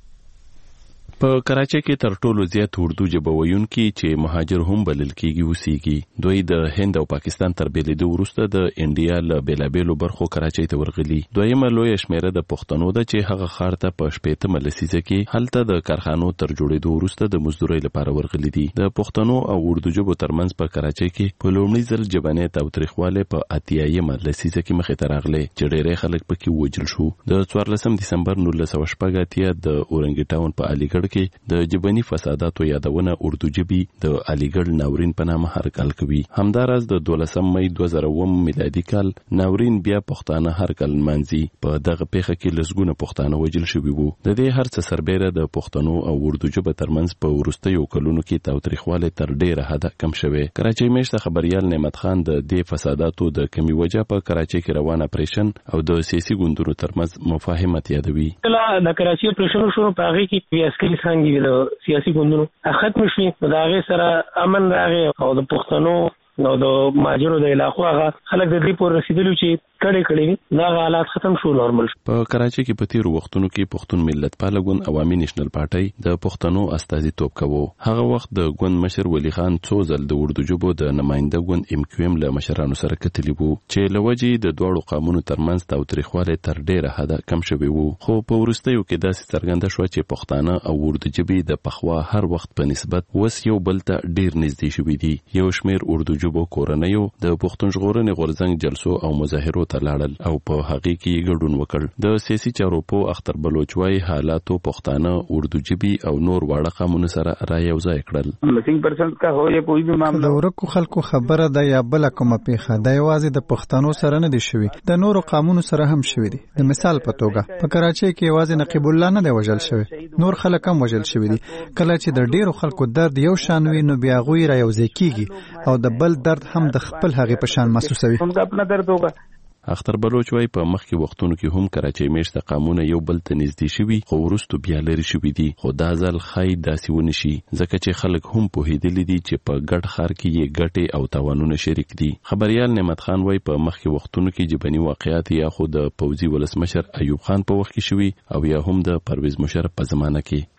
S23: په کراچۍ کې تر ټولو زیات اردو ژبه ویونکي چې مهاجر هم بلل کېږي اوسېږي. دوی د هند او پاکستان تر بېلېدو وروسته د انډیا له بېلابېلو برخو کراچۍ ته ورغلي. دویمه لویه شمېره د پښتنو ده چې هغه ښار ته په شپېتمه لسیزه کې هلته د کارخانو تر جوړېدو وروسته د مزدورۍ لپاره ورغلي دي. د پښتنو او اردو ژبو ترمنځ په کراچۍ کې په لومړي ځل ژبنی تاوتریخوالی په اتیایمه لسیزه کې مخې ته راغلی چې ډېری خلک پکې ووژل شو. د څوارلسم ډسمبر نولس سوه شپږ اتیا د اورنګ ټاون په علیګړ کې د ژبني فساداتو یادونه اردو ژبې د علیګړ ناورین په نامه هر کال کوي. همداراز د دولسم مۍ دوه زره اووم میلادي کال ناورین بیا پښتانه هر کال لمانځي. په دغه پیښه کې لسګونه پښتانه وژل شوي وو. د دې هر څه سربیره د پښتنو او اردو ژبه ترمنځ په وروستیو کلونو کې تاوتریخوالی تر ډېره حده کم شوی. کراچۍ میشته خبریال نعمت خان د دې فساداتو د کمی وجه په کراچۍ کې روان اپریشن او د سیاسي ګوندونو ترمنځ مفاهمت یادوي.
S24: کله د کراچۍ اپریشن شروع په هغه کې بیا عسکري څانګې د سیاسي ګوندونو ختم شي د هغې سره امن راغی او د پښتنو نو د ماجرو د علاقو هغه خلک د دې پورې رسیدلي چې کړي کړي دا حالات ختم شو نورمال.
S23: په کراچۍ کې په تیرو وختونو کې پښتون ملت پاله ګوند عوامي نېشنل پارټۍ د پښتنو استازیتوب کوو. هغه وخت د ګوند مشر ولی خان څو ځل د اردو ژبو د نماینده ګوند ام کیو ام له مشرانو سره کتلي وو چې له وجې د دواړو قومونو ترمنځ تاوتریخوالی تر ډېره حده کم شوی وو. خو په وروستیو کې داسې څرګنده شوه چې پښتانه او اردو ژبې د پخوا هر وخت په نسبت اوس یو بل ته ډېر نږدې شوي دي. یو شمېر اردو ژبو کورنیو د پښتون ژغورنې غورځنګ جلسو او مظاهرو ته لاړل او په هغې کې ګډون وکړ. د سیاسي چارو په اختر بلوچ وايي حالاتو پښتانه اردو ژبې او نور واړه قومونه سره را یو ځای کړل.
S25: مسنګ پرسنټ کا هو یا کوئی بھی معاملہ
S26: د ورکو خلکو خبره ده یا بل کومه پیښه د یوازې د پښتنو سره نه دي شوی د نورو قومونو سره هم شوی دي. د مثال په توګه په کراچۍ کې یوازې نقیب الله نه دی وژل شوی نور خلک هم وژل شوی دي. کله چې د ډیرو خلکو درد یو شان وي نو بیا غوی را یو ځای کیږي او د بل درد هم د خپل هغې په شان محسوسوي.
S25: ان کا اپنا درد ہوگا.
S23: اختر بلوچ وايي په مخکې وختونو کې هم کراچۍ میشته قومونه یو بل ته نږدې شوي خو وروستو بیا لرې شوي دي. خو دا ځل ښایي داسې ونه شي ځکه چې خلک هم پوهېدلي دي چې په ګډ ښار کې یې ګټې او تاوانونه شریک دي. خبریال نعمت خان وايي په مخکې وختونو کې ژبني واقعیات یا خو د پوځي ولسمشر ایوب خان په وخت کې شوي او یا هم د پرویز مشرف په زمانه کې.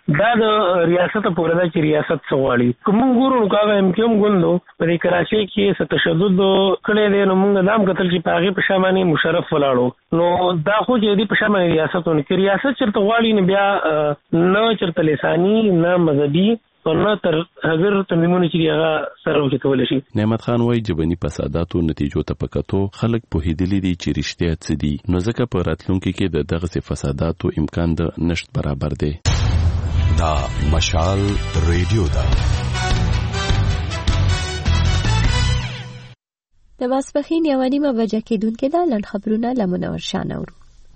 S24: دا د ریاست پورې دا چې ریاست سوالي کوم ګورو کاغه ام کیوم ګوندو په کراچي کې ست تشدد کړي دي نو موږ نام قتل چې پاغي په شماني مشرف ولاړو نو دا خو چې دی په شماني ریاستونه کې ریاست چرته غواړي نه بیا نه چرته لساني نه مذهبي او نه تر هغه تنظیمونه چې هغه سره وکول شي.
S23: نعمت خان وايي جبني فساداتو نتیجو ته پکاتو خلک په هیدلې دي چې رښتیا څه دي نو ځکه په راتلونکو کې د دغه فساداتو امکان د نشټ برابر دی.
S1: دا مشال ریډیو دا
S2: د ماسپخین یوه نیمه بجه کېدونکې ده. لنډ خبرونه له منور شاه اورو.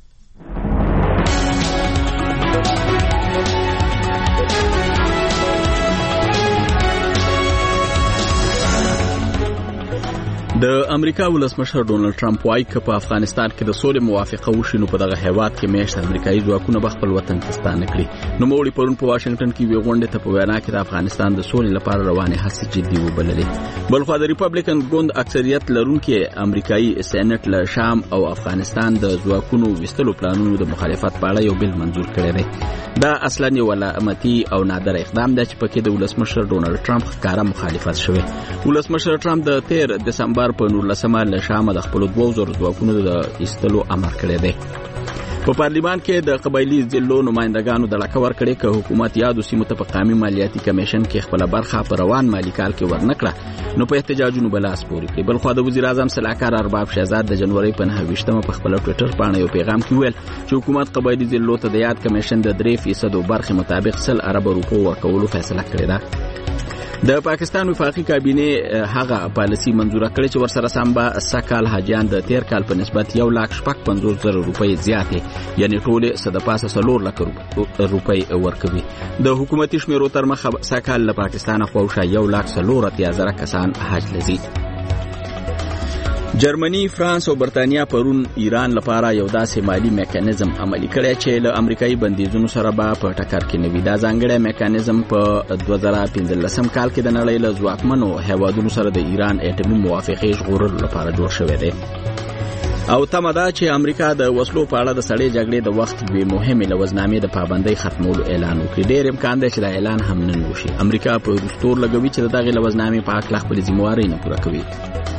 S3: د امریکا ولسمشر ډونلډ ټرمپ وايي چې په افغانستان کې د سولې موافقه وشي نو په دغه هیواد کې میشت امریکایي ځواکونه به خپل وطن ته ستانه کړي. نو موړي پرون په واشنگټن کې وی غونډه ته په وینا کې د افغانستان د سولې لپاره روانه هڅې جدي وبللې. بلخو د ریپبلیکن ګوند اکثریت لرونکي امریکایي سېنات له شام او افغانستان د ځواکونو وستلو پلانونو د مخالفت په اړه یو بل منظور کړی دی. دا اصلا یو علامتي او نادر اقدام دی چې پکې د ولسمشر ډونلډ ټرمپ ښکارا مخالفت شوی. ولسمشر ټرمپ د تیر دسمبر په نولسمه له شامه د خپل دوه زره ځواکونو د ایستلو امر کړی دی. په پارلیمان کې د قبایلی ضلعو نمائندګانو د لکه ورکړې چې حکومت یادو سیمو ته په قومي مالیاتي کمیشن کې خپل برخه په روان مالی کال کې ورنکړه نو په احتجاجونو بلاس پورې کړي. بلخو د وزیر اعظم سلاکار ارباب شهزاد د جنوري په نهه ویشتمه په خپل ټوئیټر باندې یو پیغام کې ویل چې حکومت قبایلی ضلعو ته د یاد کمیشن د درې فیصد برخه مطابق سل ارب روپو ورکولو فیصله کړې ده. د پاکستان وفاقي کابینه هغه پالیسی منزوره کړې چې ورسره سم به سکهال حاجیان د تیر کال په نسبت یو لاک شپږ پنځوس زره روپۍ زیاتې یعنی ټول صد پاسه څلور لک روپۍ ورکوي. د حکومتي شمیرو تر مخه سکهال له پاکستان خواوشا یو لاک څلور اتیا زره کسان حج لزي. جرمني، فرانس او برتانیا پرون ایران لپاره یو داسې مالی میکانیزم عملی کړی چې له امریکایي بندیزونو سره به په ټکر کې نه وي. دا ځانګړی میکانیزم په دوه زره پنځلسم کال کې د نړۍ له ځواکمنو هیوادونو سره د ایران اټومي موافقې ژغورلو لپاره جوړ شوی دی. او تمه ده چې امریکا د وسلو په اړه د سړې جګړې د وخت یوې مهمې لوزنامې د پابندۍ ختمولو اعلان وکړي. ډېر امکان دی چې دا اعلان هم نن وشي. امریکا په روستور لګوي چې د دغې لوزنامې په هکله خپلې ذمهوارۍ نه پوره کوي.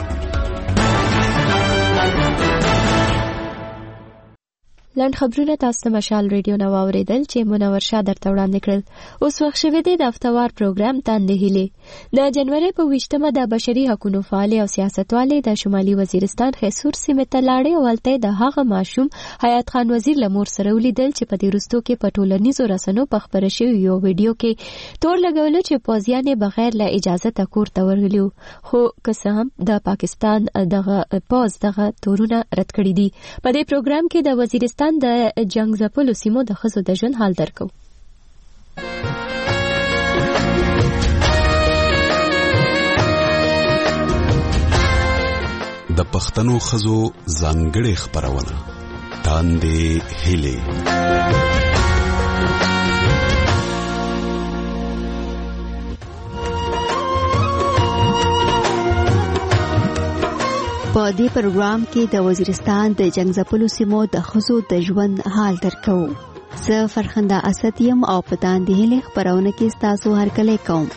S2: لنډ خبرونه تاسو ته مشال ریډیو نو اوریدل چې منور شاه درته وړاندې کړل. اوس وخت شوی دی د هفتوار پروګرام تاندې هیلې. د جنوري په ویشتمه د بشري حقوقو فعال او سیاستوال د شمالي وزیرستان خیسور سیمه ته لاړې او ولته د هغه ماشوم حیات خان وزیر لمور سره ولیدل چې په دې رستو کې په ټولنیزو رسنیو په خبره شوی یو ویډیو کې تور لګول چې پوزیان بغیر له اجازه تکور ته ورغلیو خو که هم د پاکستان دغه پوز دغه تورونه رد کړی دي. په دې پروګرام کې د وزیرستان د جنگ زپلو سیمو د خزو د ژوند حال درکو.
S1: د پښتنو خزو ځانګړې خبرونه تاندې هیلې.
S4: په دې پروګرام کې د وزیرستان د جنگ زپلو سیمو د خزو د ژوند حال درکو. زه فرخنده اسد یم او په تاندې هیلې خبرونه کې تاسو هرکلی کوم.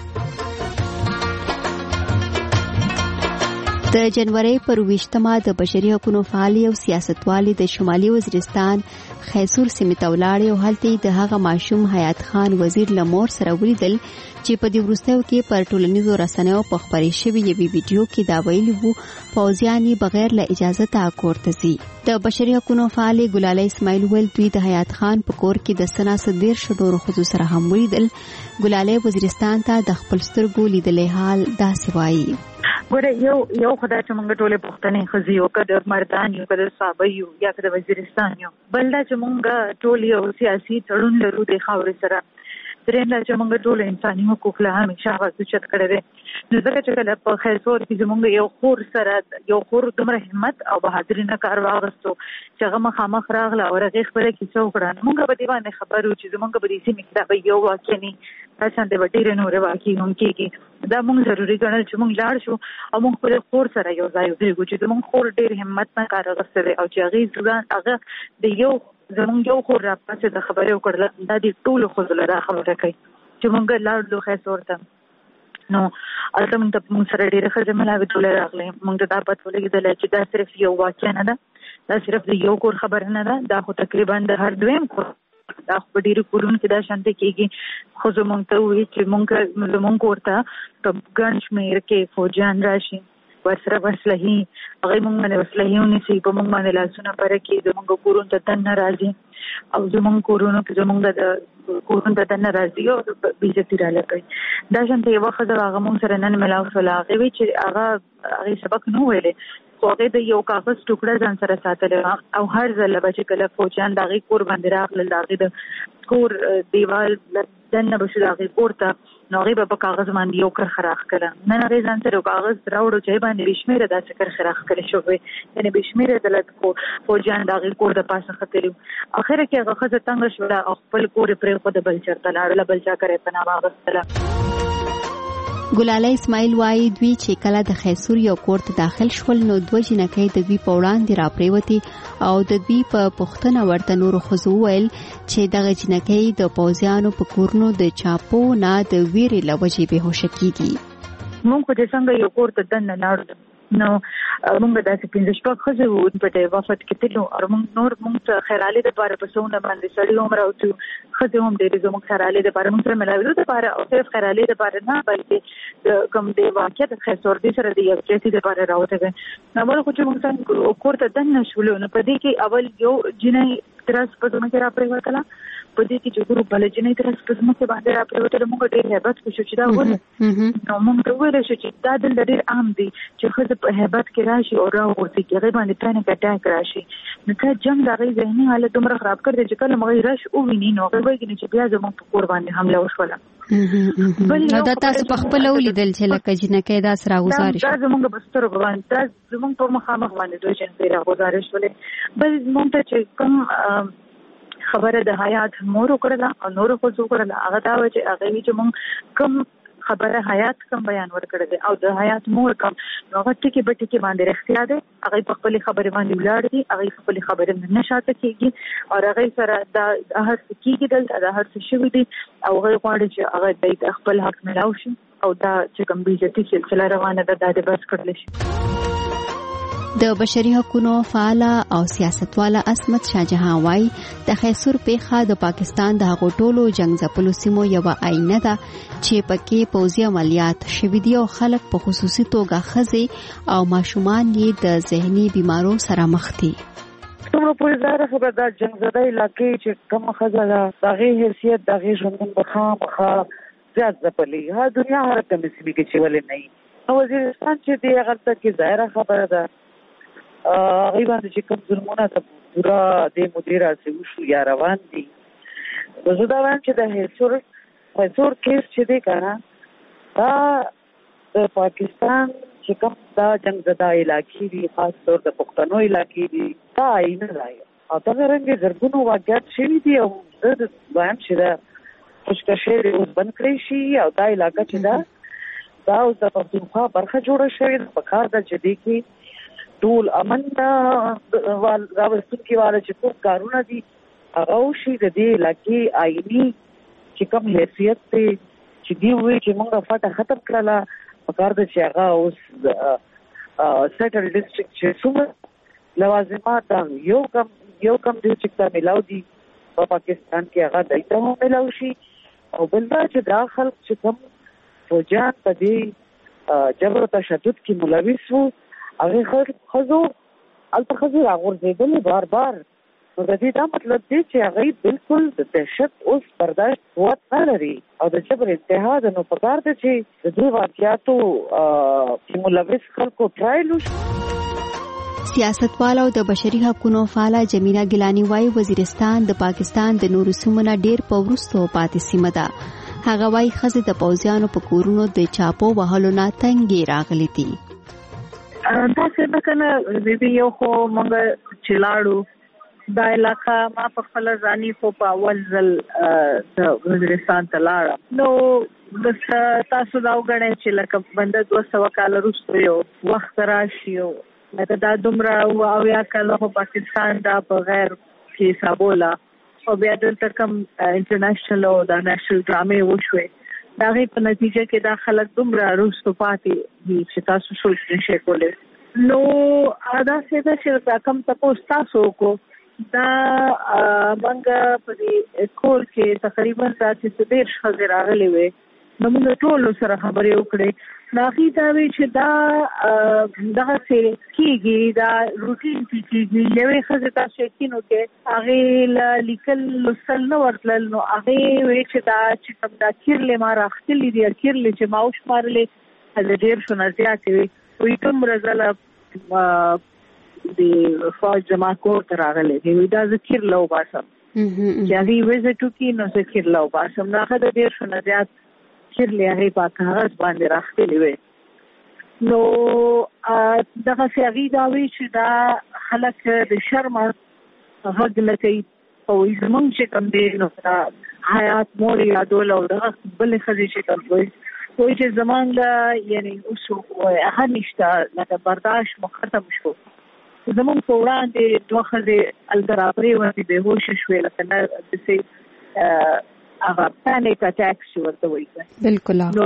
S4: د جنوري پر ویشتمه د بشري حقوقو فعال او سیاستوال د شمالي وزیرستان خیسور سیمه ته ولاړ او هلته د هغه ماشوم حیات خان وزیر لمور سره ولیدل چې په دې وروستیو کې پر ټولنیزو رسنیو په خبرې شوی یوه ویډیو کې دا ویلي وو پوزیانی بغیر له اجازه ته کور ته ځي. د بشري حقوقو فعال ګلاله اسماعیل ول دوی د حیات خان په کور کې د سنا صدیر شډور خصوص سره هم ولیدل. ګلاله وزیرستان ته د خپل سترګو لیدلې حال داسې وایي.
S7: ګوره یو یو خدای چې موږ ټول پښتنې خزي او کده مردان یو کده صحابه یو یا کده وزیرستان یو بل دا چې موږ ټول یو سیاسي تړون لرو د خاورې سره درېم دا چې موږ ټول انساني حقوق له همیشه غوښتل چې کړی دی. نو ځکه چې کله په خیسور کې زموږ یو خور سره یو خور دومره همت او بهادري نه کار واغستو چې هغه مخامخ راغله او هغه خپله کیسه وکړه. موږ په دې باندې خبر وو چې زموږ په دې سیمې کې دا به یو واقع نه دا څنګه به ډېرې نورې واقع هم کېږي. دا موږ ضروري ګڼل چې موږ لاړ شو او موږ خپل خور سره یو ځای ودرېږو چې زموږ خور ډېر همت نه کار اخیستی دی او چې هغې ځان هغه د یو زمونږ یو خور را پاسه د خبرې وکړله دا د ټولو ښځو لپاره خبره کوي چې مونږ لاړو خیسور ته نو البته موږ ته موږ سره ډېرې ښځې ملاوې راغلې موږ ته دا پته ولګېدله چې دا صرف یو واقعه نه ده دا صرف د یو کور خبره نه ده دا خو تقریبا د هر دویم کور دا خو په ډېرو کورونو کې دا شانتې کېږي ښځو موږ ته ووایي چې موږ زموږ کور ته په ګڼ شمېر کې فوجیان راشي ورسره وسلحې هغوی موږ باندې وسلحې ونیسي په موږ باندې لاسونه پره کړي زموږ کورونو ته دننه راځي او زموږ کورونو کې زموږ د کورونو ته دننه راځي او بېعزتي رالګوي دا شانته یوه ښځه هغه موږ سره نن ملاو شوله هغې وایي چې هغه هغې سبق نه ویلی خو هغې د یو کاغذ ټوکړه ځان سره ساتلی وه او هر ځله به چې کله فوجیان د هغې کور باندې راغلل د هغې د کور دیوال دننه به شو د هغې کور ته نو هغې به په کاغذ باندې یو کرښه راښکله نن هغې ځان سره یو کاغذ راوړو چې هغې باندې بې شمېره داسې کرښې راښکلې شوې یعنې بې شمېره دله فوجیان د هغې کور د پاسه ختلي وو اخره کې هغه ښځه تنګه شوله او خپل کور یې پرېښوده بل چېرته لاړله بل چا کره یې پناه واخیستله
S4: ګلاله اسماعیل وایي دوی چې کله د خیسور یو کور ته داخل شول نو دوه جنکۍ د دوی په وړاندې راپرېوتې او د دوی په پوښتنه ورته نورو ښځو وویل چې دغه جنکۍ د پوځیانو په کورونو د چاپو نه د ویرې له وجې بېهوشه کېږي
S7: موږ خو چې څنګه یو کور ته دننه لاړو نو موږ داسې پنځه شپږ ښځې وو په دې وفد کې تلو او موږ نور موږ ته خیرالې دپاره په څونه باندې سړي هم راوتو ښځې هم ډېرې زموږ خیرالې دپاره موږ سره ملاوېدو دپاره او صرف خیرالې دپاره نه بلکې د کوم د واقع د خیسور دې سره د یوچېتي دپاره راوتې وې اول خو چې موږ څنګه کور ته دننه شولو نو په دې کې اول یو جنۍ ترس په ځمکې راپرېوتله په دې کې چې ګورو بله جنۍ ترس په ځمکې باندې راپرېوتله موږ ډېر هیبت وشو چې دا ولې نو موږ ته وویلی شو چې دا دلته ډېر عام دی چې ښځه په هیبت کې راشي او راوغورځي چې هغې باندې پینک اټیک راشي نو دا جنګ د هغې ذهني حالت دومره خراب کړ دی چې کله هغې رش وویني نو هغې وایي چې بیا زموږ په کور باندې حمله وشوله
S4: نو دا تاسو په خپله ولیدل چې لکه جنکۍ داسې راغوځارې
S7: شوه دا زموږ په سترګو باندې دا زموږ په مخامخ باندې دوه جنکۍ راغوځارې شولې بل زموږ ته چې کوم خبره د حیات مور وکړله او نورو ښځو وکړله هغه دا وه چې هغې وي چې موږ کوم خبره حیات کم بیان ورکړی دی او د حیات مور کم نو هغه ټکي به ټکي باندې رښتیا دی هغې په خپلې خبرې باندې ولاړ دي هغې خپلې خبرې نه شاته کېږي او هغې سره دا هر څه کېږي دلته دا هر څه شوي دي او هغې غواړي چې هغه دی د خپل حق ملاو شي او دا چې کوم بېعزتي سلسله روانه ده دا د بس کړلی شي
S4: د بشري حقوقو فعال او سیاستواله عصمت شاهجهان وایي د خیسور پیښه د پاکستان د هغو ټولو جنګ ځپلو سیمو یوه آینه ده چې پکې پوځي عملیات شوي دي او خلک په خصوصي توګه ښځې او ماشومان یې د ذهني بیمارو سره مخ دي
S7: څومره پورې ظاهره خبره ده جنګزده علاقې چې کومه ښځه ده د هغې حیثیت د هغې ژوندون به خامخا زیات ځپلی هر دنیا هر کمې سیمې کې چې ولې نه وي نو وزیرستان چې دی هغلته کې ظاهره خبره ده هغې باندې چې کوم ظلمونه د پوره دې مودې راسې وشو یا روان دي نو زه دا وایم چې د خیسور خیسور کیس چې دی که نه دا د پاکستان چې کوم دا جنګزده علاقې دي خاص طور د پښتنو علاقې دي دا آینه ده او دغه رنګې زرګونو واقعات شوي دي او زه وایم چې دا خشکشي دې اوس بند کړی شي او دا علاقه چې ده دا اوس د پښتونخوا برخه جوړه شوې ده پکار ده چې دې کې ټول امن راوستونکي والا چې کوم کارونه دي هغه وشي د دې علاقې آیني چې کوم حیثیت دی چې دوی وایي چې موږ فتح ختم کړله پکار ده چې هغه اوس سیټل ډسټرکټ چې څومره لوازمات یو کم یو کم ډسټرکټ ته میلاو دي په پاکستان کې هغه دای ته هم میلاو شي او بل دا چې دا خلک چې کوم فوجیان په دې جبر او تشدد کې ملوث وو هغې ښځو هلته ښځې راغورځېدلې بار بار نو د دې دا مطلب دی چې هغې بالکل د دهشت اوس برداشت قوت نه لري او د جبر انتها ده نو پکار ده چې د دې واقعاتو چې ملوث خلکو ټرایل وشي
S4: سیاستواله او د بشري حقوقو فعاله جمیله ګیلاني وایي وزیرستان د پاکستان د نورو سیمو نه ډېر په وروستو پاتې سیمه ده هغه وایي ښځې د پوځیانو په کورونو د چاپو وهلو نه تنګې راغلي دي
S7: دا څه ده که نه بیبي یو خو موږ چې لاړو دا علاقه ما په خپله ځاني خو په اول ځل د وزیرستان ته لاړم نو تاسو دا وګڼئ چې لکه بنده دوه سوه کاله وروسته یو وخت راشي او لکه دا دومره اوه اویا کاله خو پاکستان دا په غیر کې حسابولا او بیا دلته کوم انټرنیشنل او د نېشنل ډرامې وشوي دا غي په نتیجه کې دا خلک دومره روستو پاتې دي چې تاسو سوچ نشئ کولای. نو دا څه چې کوم تاسو تاسو کو دا منګه په دې کور کې تقریبا تاسو ډیر ښه راغلي وي نو موږ ټول سره خبرې وکړې. ناخي دا وی چې دا دغه څه کیږي دا روټین کیږي یوې خزه تاسو کینو کې هغه لیکل لسل نو ورتل نو هغه وی چې دا چې کوم دا کیرلې ما راختلې دي کیرلې چې ماوش مارلې هغه ډیر شو نزيات وي وی کوم رزله د فوج جما کور تر راغلي دی دا ذکر لو باسم چې هغه وزټو کې نو ذکر لو باسم نه هغه ډیر شو نزيات کیرلې هغه په کاغذ باندې راختلې وي. نو دغه سیاوی دا وی چې دا خلک د شرم غږ لکې او زمونږ چې کوم دی نو حیات مور یادول او دغه بل خزي چې کوم وي وای چې زمونږ یعنی اوس هغه نشته لکه برداشت مو ختم شو زمونږ په وړاندې دوه خزي الګرابري ورته به هوش شوې لکه نه د سي هغه پانیک اٹیک شو ورته وایي
S4: بالکل.
S7: نو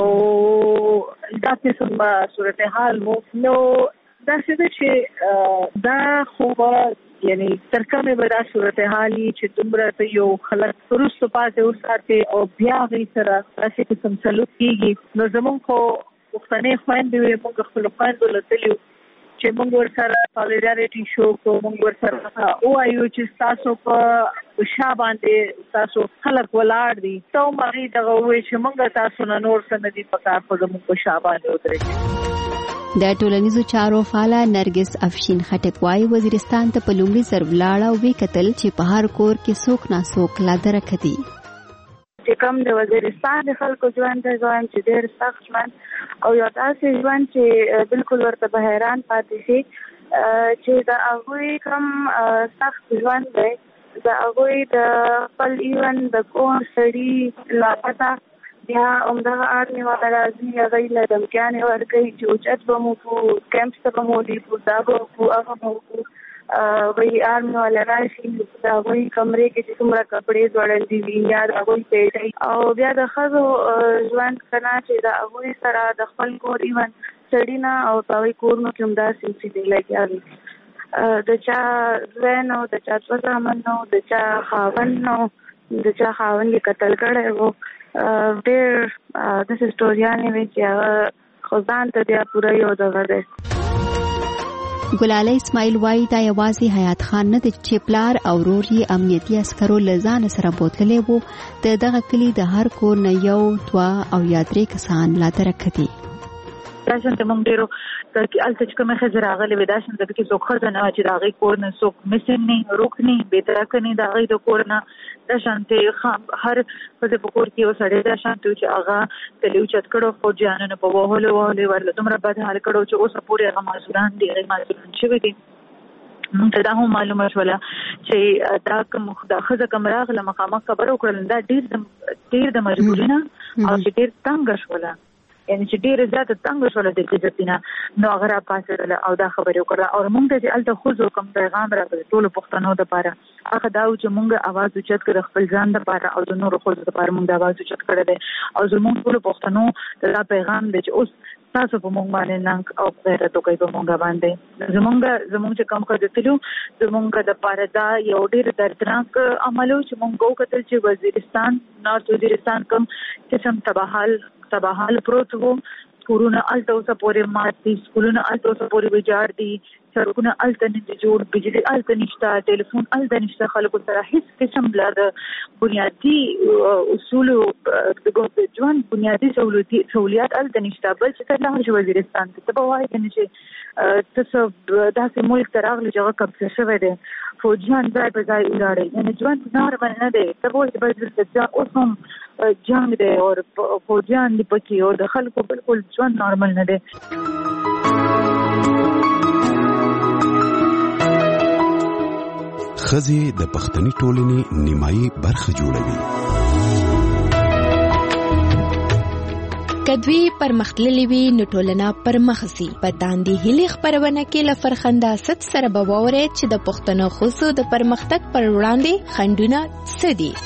S7: دا څه صورتحال مو نو دا څه چې دا خو یعنی ترکمه به دا صورتحالي چې دومره ته یو خلک پرستو پاتې ورساته او بیا غي سره تاسو کې سم سلوک کیږي نو زمونږ خو وختنې خويندې وي موږ خپل خويندو لتلیو چې موږ ورسره سالیډاریټي شو کو موږ ورسره او ایو چې تاسو په شاباندې تاسو خلک ولاړ دي ته مری دغه وې چې موږ تاسو نه نور څه نه دي پکار په موږ په شاباندې ودرېږي.
S4: د ټولنیزو چارو فعال نرګس افشین خټک وايي وزیرستان ته په لومړي سر ولاړ او وی قتل چې په هر کور کې څوک نه څوک لا درکدي
S5: چې کوم د وزیرستان د خلکو ژوند د ژوند چې ډېر سخت ژوند او یو داسې ژوند چې بالکل ورته به حیران پاتې شي چې د هغوی کوم سخت ژوند دی د هغوی د خپل ایون د کور سړي لاپته بیا همدغه آرمي والا راځي هغوی له دمکیانې ورکوي چې اوچت به مو کړو کیمپس ته به مو لیږو دا به وکړو هغه به وکړو وی آرمي والا راشي د هغوی کمرې کې چې څومره کپړې ځوړندي وي یا د هغوی پیټۍ او بیا د ښځو ژوند که نه چې د هغوی سره د خپل کور ایون سړي نه او په هغوی کورونو کې همداسې اوسېدی لګیا وي د چا زوی نه د چا دوه زامن نه د چا خاوند نه د چا خاوند یې قتل کړی و ډېر داسې سټوریانې وې چې هغه خو ځان ته بیا پوره یو دغه دی.
S4: ګلاله اسماعیل وایي دا یوازې حیات خان نه دی چې پلار او ورور یې امنیتي عسکرو له ځانه سره بوتللی وو د دغه کلي د هر کور نه یو دوه او یا درې کسان لا درکدي.
S7: دا څنګه موږ ډیرو چې الته چې کومه خزر راغلي وي دا څنګه چې څوک خزر نه چې دا غي کور نه څوک مسن نه روک نه به تر کني دا غي د کور نه دا شانته هر په دې کور کې وسړي دا شانته چې هغه کلیو چت کړو خو ځانونه په وهله وهله ورله دومره بد حال کړو چې اوس پورې هغه مازوران دي هغه مازوران شوی دي موږ ته دا هم معلومه شوله چې دا کوم دا خزه کوم راغله مقامه خبرو کړل دا ډیر ډیر د مجبوري نه او ډیر تنګ شوله یعنی چې ډېر زیاته تنګ شوله د عزتینا نو هغه را پاسېدله او دا خبرې وکړه او موږ ته چې هلته ښځو کوم پیغام راغلی ټولو پښتنو دپاره هغه دا و چې موږ اواز اوچت کړی خپل ځان دپاره او د نورو ښځو دپاره موږ د اواز اوچت کړی دی او زموږ ټولو پښتنو ته دا پیغام دی چې اوس تاسو په موږ باندې ننګ او غیرت وکړئ په موږ باندې زموږ زموږ چې کوم ښځې تلو زموږ دپاره دا یو ډېر دردناک عمل و چې موږ وکتل چې وزیرستان نارت وزیرستان کوم قسم تباحال تباحال پروت وو کورونه الته اوسه پورې مات دي سکولونه الته اوسه پورې ویجاړ دي سړکونه الته نه دي جوړ بجلی الته نشته ټلیفون الته نشته خلکو سره هیڅ قسم بلاد بنیادی اصول د ژوند بنیادی سہولیات الته نشته بل چې کله هر وزیرستان ته په وایي کنه چې تاسو داسې ملک ته راغلي چې هغه قبضه شوی دی فوجیان ځای په ځای ولاړی یعنې ژوند نارمل نه دی ته به وایي چې اوس هم جنگ دی او فوجیان دی پکې او د خلکو بالکل ژوند نارمل نه دی.
S1: ښځې د پښتني ټولنې نیمایي برخه جوړوي.
S2: کدوی پرمختللې وي نو ټولنه پرمخ ځي. په داندې هیلې خپرونه کې له فرخنده ست سره به واورئ چې د پښتنو ښځو د پرمختګ پر وړاندې خنډونه څه دي.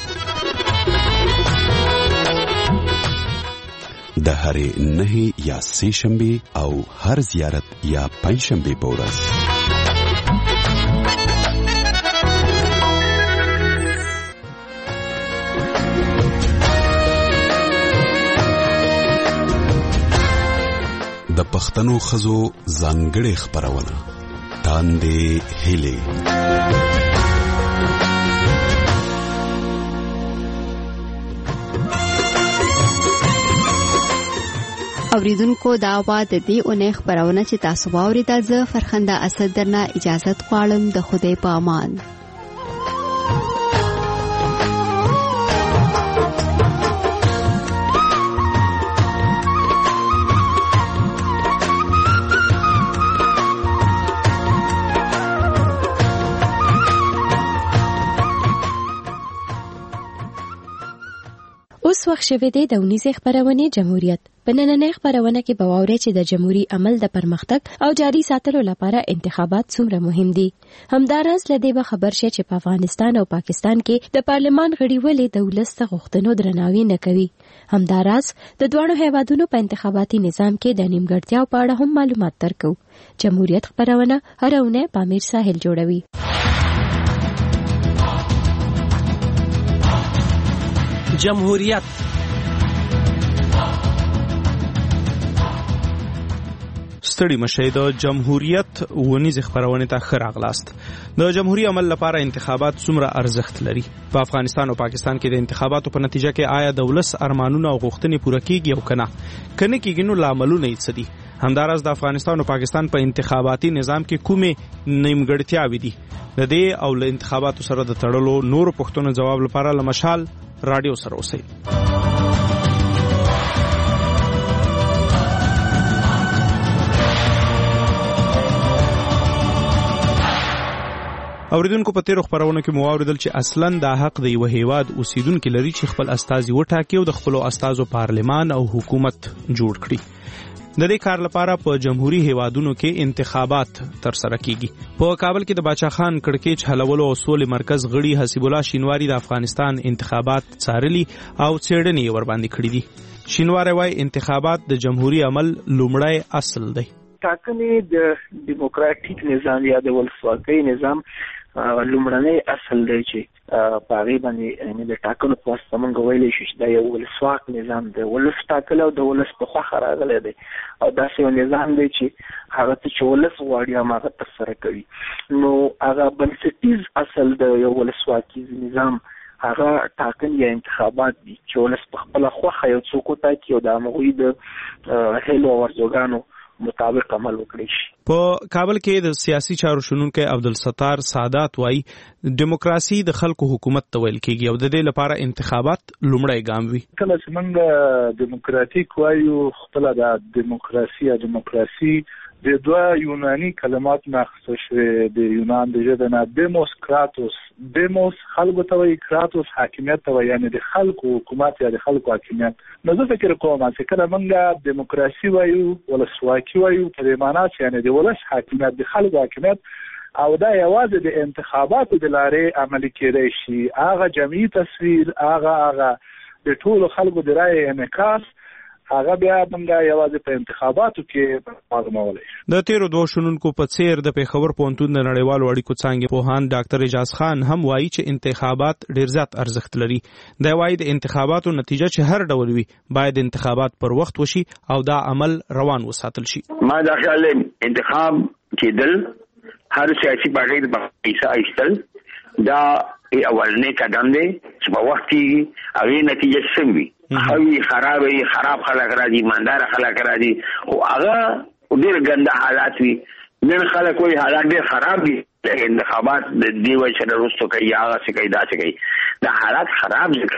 S1: د هرې نهې یا سې شنبې او هر زیارت یا پنځ شنبې په ورځ د پښتنو ښځو ځانګړې خپرونه تاندې هیلې.
S4: اوریدونکو دا وا د دې اونۍ خبرونه چې تاسو واوریدل زه فرخنده اسد درنه اجازه غواړم. د خدای په امان.
S2: اوس وخت شوه دی د ونیزه خبرونه جمهوریت. په نننۍ خبرونه کې به واورئ چې د جمهوریت عمل د پرمختګ او جاري ساتلو لپاره انتخابات څومره مهم دي. همداراز لدی به خبر شي چې په افغانستان او پاکستان کې د پارلمان غړي ولې د ولس غوښتنو درناوی نه کوي. همداراز د دوه هیوادونو په انتخاباتي نظام کې د نیمګړتیاو په اړه هم معلومات درکو. جمهوریت خبرونه هر اونۍ په امیر ساحل جوړوي.
S6: جمهوریت
S11: ستړي مشه د جمهوریت ونیز خبرونه ته ښه راغلاست. د جمهوریت عمل لپاره انتخابات څومره ارزښت لري؟ په افغانستان او پاکستان کې د انتخاباتو په نتیجه کې آیا د ولس ارمانونه او غوښتنې پوره کیږي او کنه؟ کنه کیږي نو لاملونه یې څه دي؟ همداراز د افغانستان او پاکستان په انتخاباتي نظام کې کومې نیمګړتیاوې دي؟ د دې او له انتخاباتو سره د تړلو نورو پوښتنو جواب لپاره له مشال رادیو سره اوسئ. اوریدونکو په تیرو خبرونه کې مو اوریدل چې اصلاً دا حق د یو هیواد اوسیدونکو لري چې خپل استازي وټاکي او د خپل استازو پارلمان او حکومت جوړ کړي. د دې کار لپاره په جمهوریت هیوادونو کې انتخابات تر سره کیږي. په کابل کې د باچا خان کړکېچ حلولو او سولې مرکز غړي حسیب الله شینواری د افغانستان انتخابات څارلي او څېړنې ور باندې کړې دي. شینواری وايي انتخابات د جمهوریت عمل لومړی اصل دی.
S12: ټاکنې د دیموکراتیک نظام یا د ولسواکۍ نظام لومړنی اصل دی چې په هغې باندې یعنې د ټاکنو په واسطه موږ ویلی شو چې دا یو ولسواک نظام دی. ولس ټاکلی او د ولس په خوښه راغلی دی او داسې یو نظام دی چې هغه څه چې ولس غواړي هماغه ترسره کوي. نو هغه بنسټیز اصل د یو ولسواکي نظام هغه ټاکنې یا انتخابات دي چې ولس په خپله خوښه یو څوک وټاکي او د هغوی د هیلو او ارزوګانو مطابق عمل وکړي شي.
S11: په کابل کې د سیاسي چارو شنونکي عبدالستار سادات وايي دیموکراسي د خلکو حکومت ته ویل کېږي او د دې لپاره انتخابات لومړی ګام وي.
S13: کله چې موږ دیموکراتیک وایو خپله د دیموکراسي یا دیموکراسي د دوه یوناني کلمات ناخسته شوې د یونان د ژبې نه دیموس کراتوس. دیموس خلکو ته وایي، کراتوس حاکمیت ته وایي، یعنې د خلکو حکومت یا د خلکو حاکمیت. نو زه فکر کوم چې کله موږ دیموکراسي وایو ولسواکي وایو په دې معنا چې یعنې د ولس حاکمیت د خلکو حاکمیت او دا یوازې د انتخاباتو د لارې عملي کېدی شي. هغه جمعي تصویر، هغه هغه د ټولو خلکو د رایې انعکاس هغه بیا موږ یوازې په انتخاباتو کې معلومولی شو.
S11: د تیرو دوه شنونکو په څیر د پېښور پوهنتون د نړیوالو اړیکو څانګې پوهاند ډاکټر اجاز خان هم وایي چې انتخابات ډېر زیات ارزښت لري. دی وایي د انتخاباتو نتیجه چې هر ډول وي باید انتخابات پر وخت وشي او دا عمل روان وساتل شي.
S14: ما دا خیال انتخاب کېدل هر سیاسي پارټۍ د پیسې ایستل دا اولنې قدم دی چې په وخت کې هغې نتیجه سم وي. خوي خراب وي، خراب خلک راځي، ایماندار خلک راځي او هغه ډېر ګنده حالات وي. نن خلک وایي حالات ډېر خراب دي، انتخابات د دې وجې نه وروسته کوي، هغه څه کوي، داسې کوي. دا حالات خراب ځکه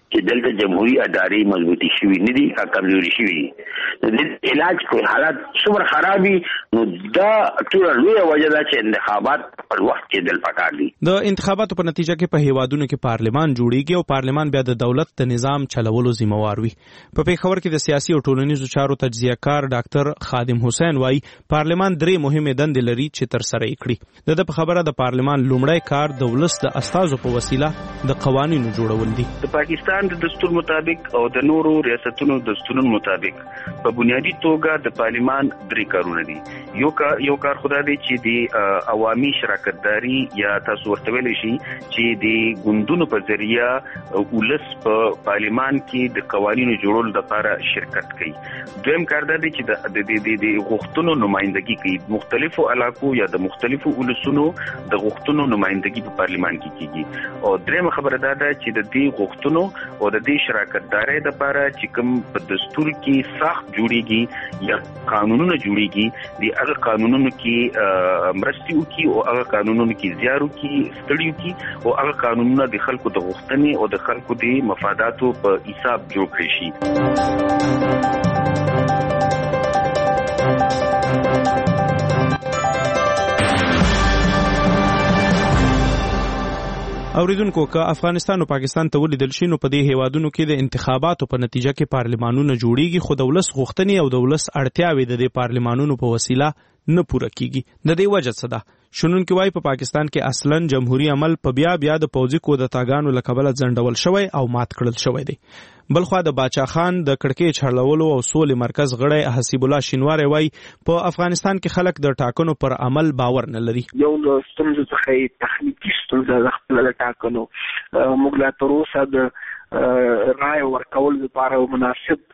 S14: چې دلته جمهوریت ادارې مضبوطی شوي نه دي او کمزوري شوي دي د علاج کو حالات څومره خرابي نو دا ټول لوی وجه ده چې انتخابات په وخت کې دل پکار دي.
S11: د انتخاباتو په نتیجه کې په هیوادونو کې پارلمان جوړیږي او پارلمان بیا د دولت د نظام چلولو ذمہوار وي. په پیښور کې د سیاسي او ټولنیزو چارو تجزیه کار ډاکټر خادم حسین وایي پارلمان درې مهمه دندې لري چې تر سره یې کړي. د په خبره د پارلمان لومړی کار د ولس د استازو په وسیله د قوانینو جوړول دي.
S9: د پاکستان د دستور مطابق او د نورو ریاستونو دستورونو مطابق په بنیادی توګه د پارلمان درې کارونه دي. یو کار یو کار خدای دی چې د عوامي شراکتداري یا تاسو ورته ویل شي چې د ګوندونو په ذریعہ ولس په پارلمان کې د قوانینو جوړولو لپاره شرکت کوي. دویم کار دی چې د د د غوښتنو نمائندګي کوي. مختلفو علاقو یا د مختلفو ولسونو د غوښتنو نمائندګي په پارلمان کې کیږي. او دریم خبره دا ده چې د دې غوښتنو او د دې شراکتدارۍ لپاره چې کوم په دستور کې سخت جوړیږي یا قانونونه جوړیږي د هغه قانونونو کې مرستي وکړي او هغه قانونونو کې زیار وکړي ستړي وکړي او هغه قانونونه د خلکو د غوښتنې او د خلکو د مفاداتو په حساب جوړ کړي شي.
S11: اوریدونکو که افغانستان او پاکستان ته ولیدل شي نو په دې هیوادونو کې د انتخاباتو په نتیجه کې پارلمانونه جوړیږي خو د ولس غوښتنې او د ولس اړتیاوې د دې پارلمانونو په وسیله نه پوره کیږي. د دې وجه څه ده؟ شنونکي وايي په پاکستان کې اصلاً جمهوریت عمل په بیا بیا د پوځي کودتاګانو له کبله ځنډول شوی او مات کړل شوی دی. بلخوا د باچا خان د کړکۍ چړلولو او سولې مرکز غړی حسیب الله شینواری وايي په افغانستان کې خلک د ټاکنو پر عمل باور نه لري.
S12: یو له ستونزو څخه تخنیکي ستونزه د خپل ټاکنو موږ لا تر اوسه د رای ورکول لپاره مناسب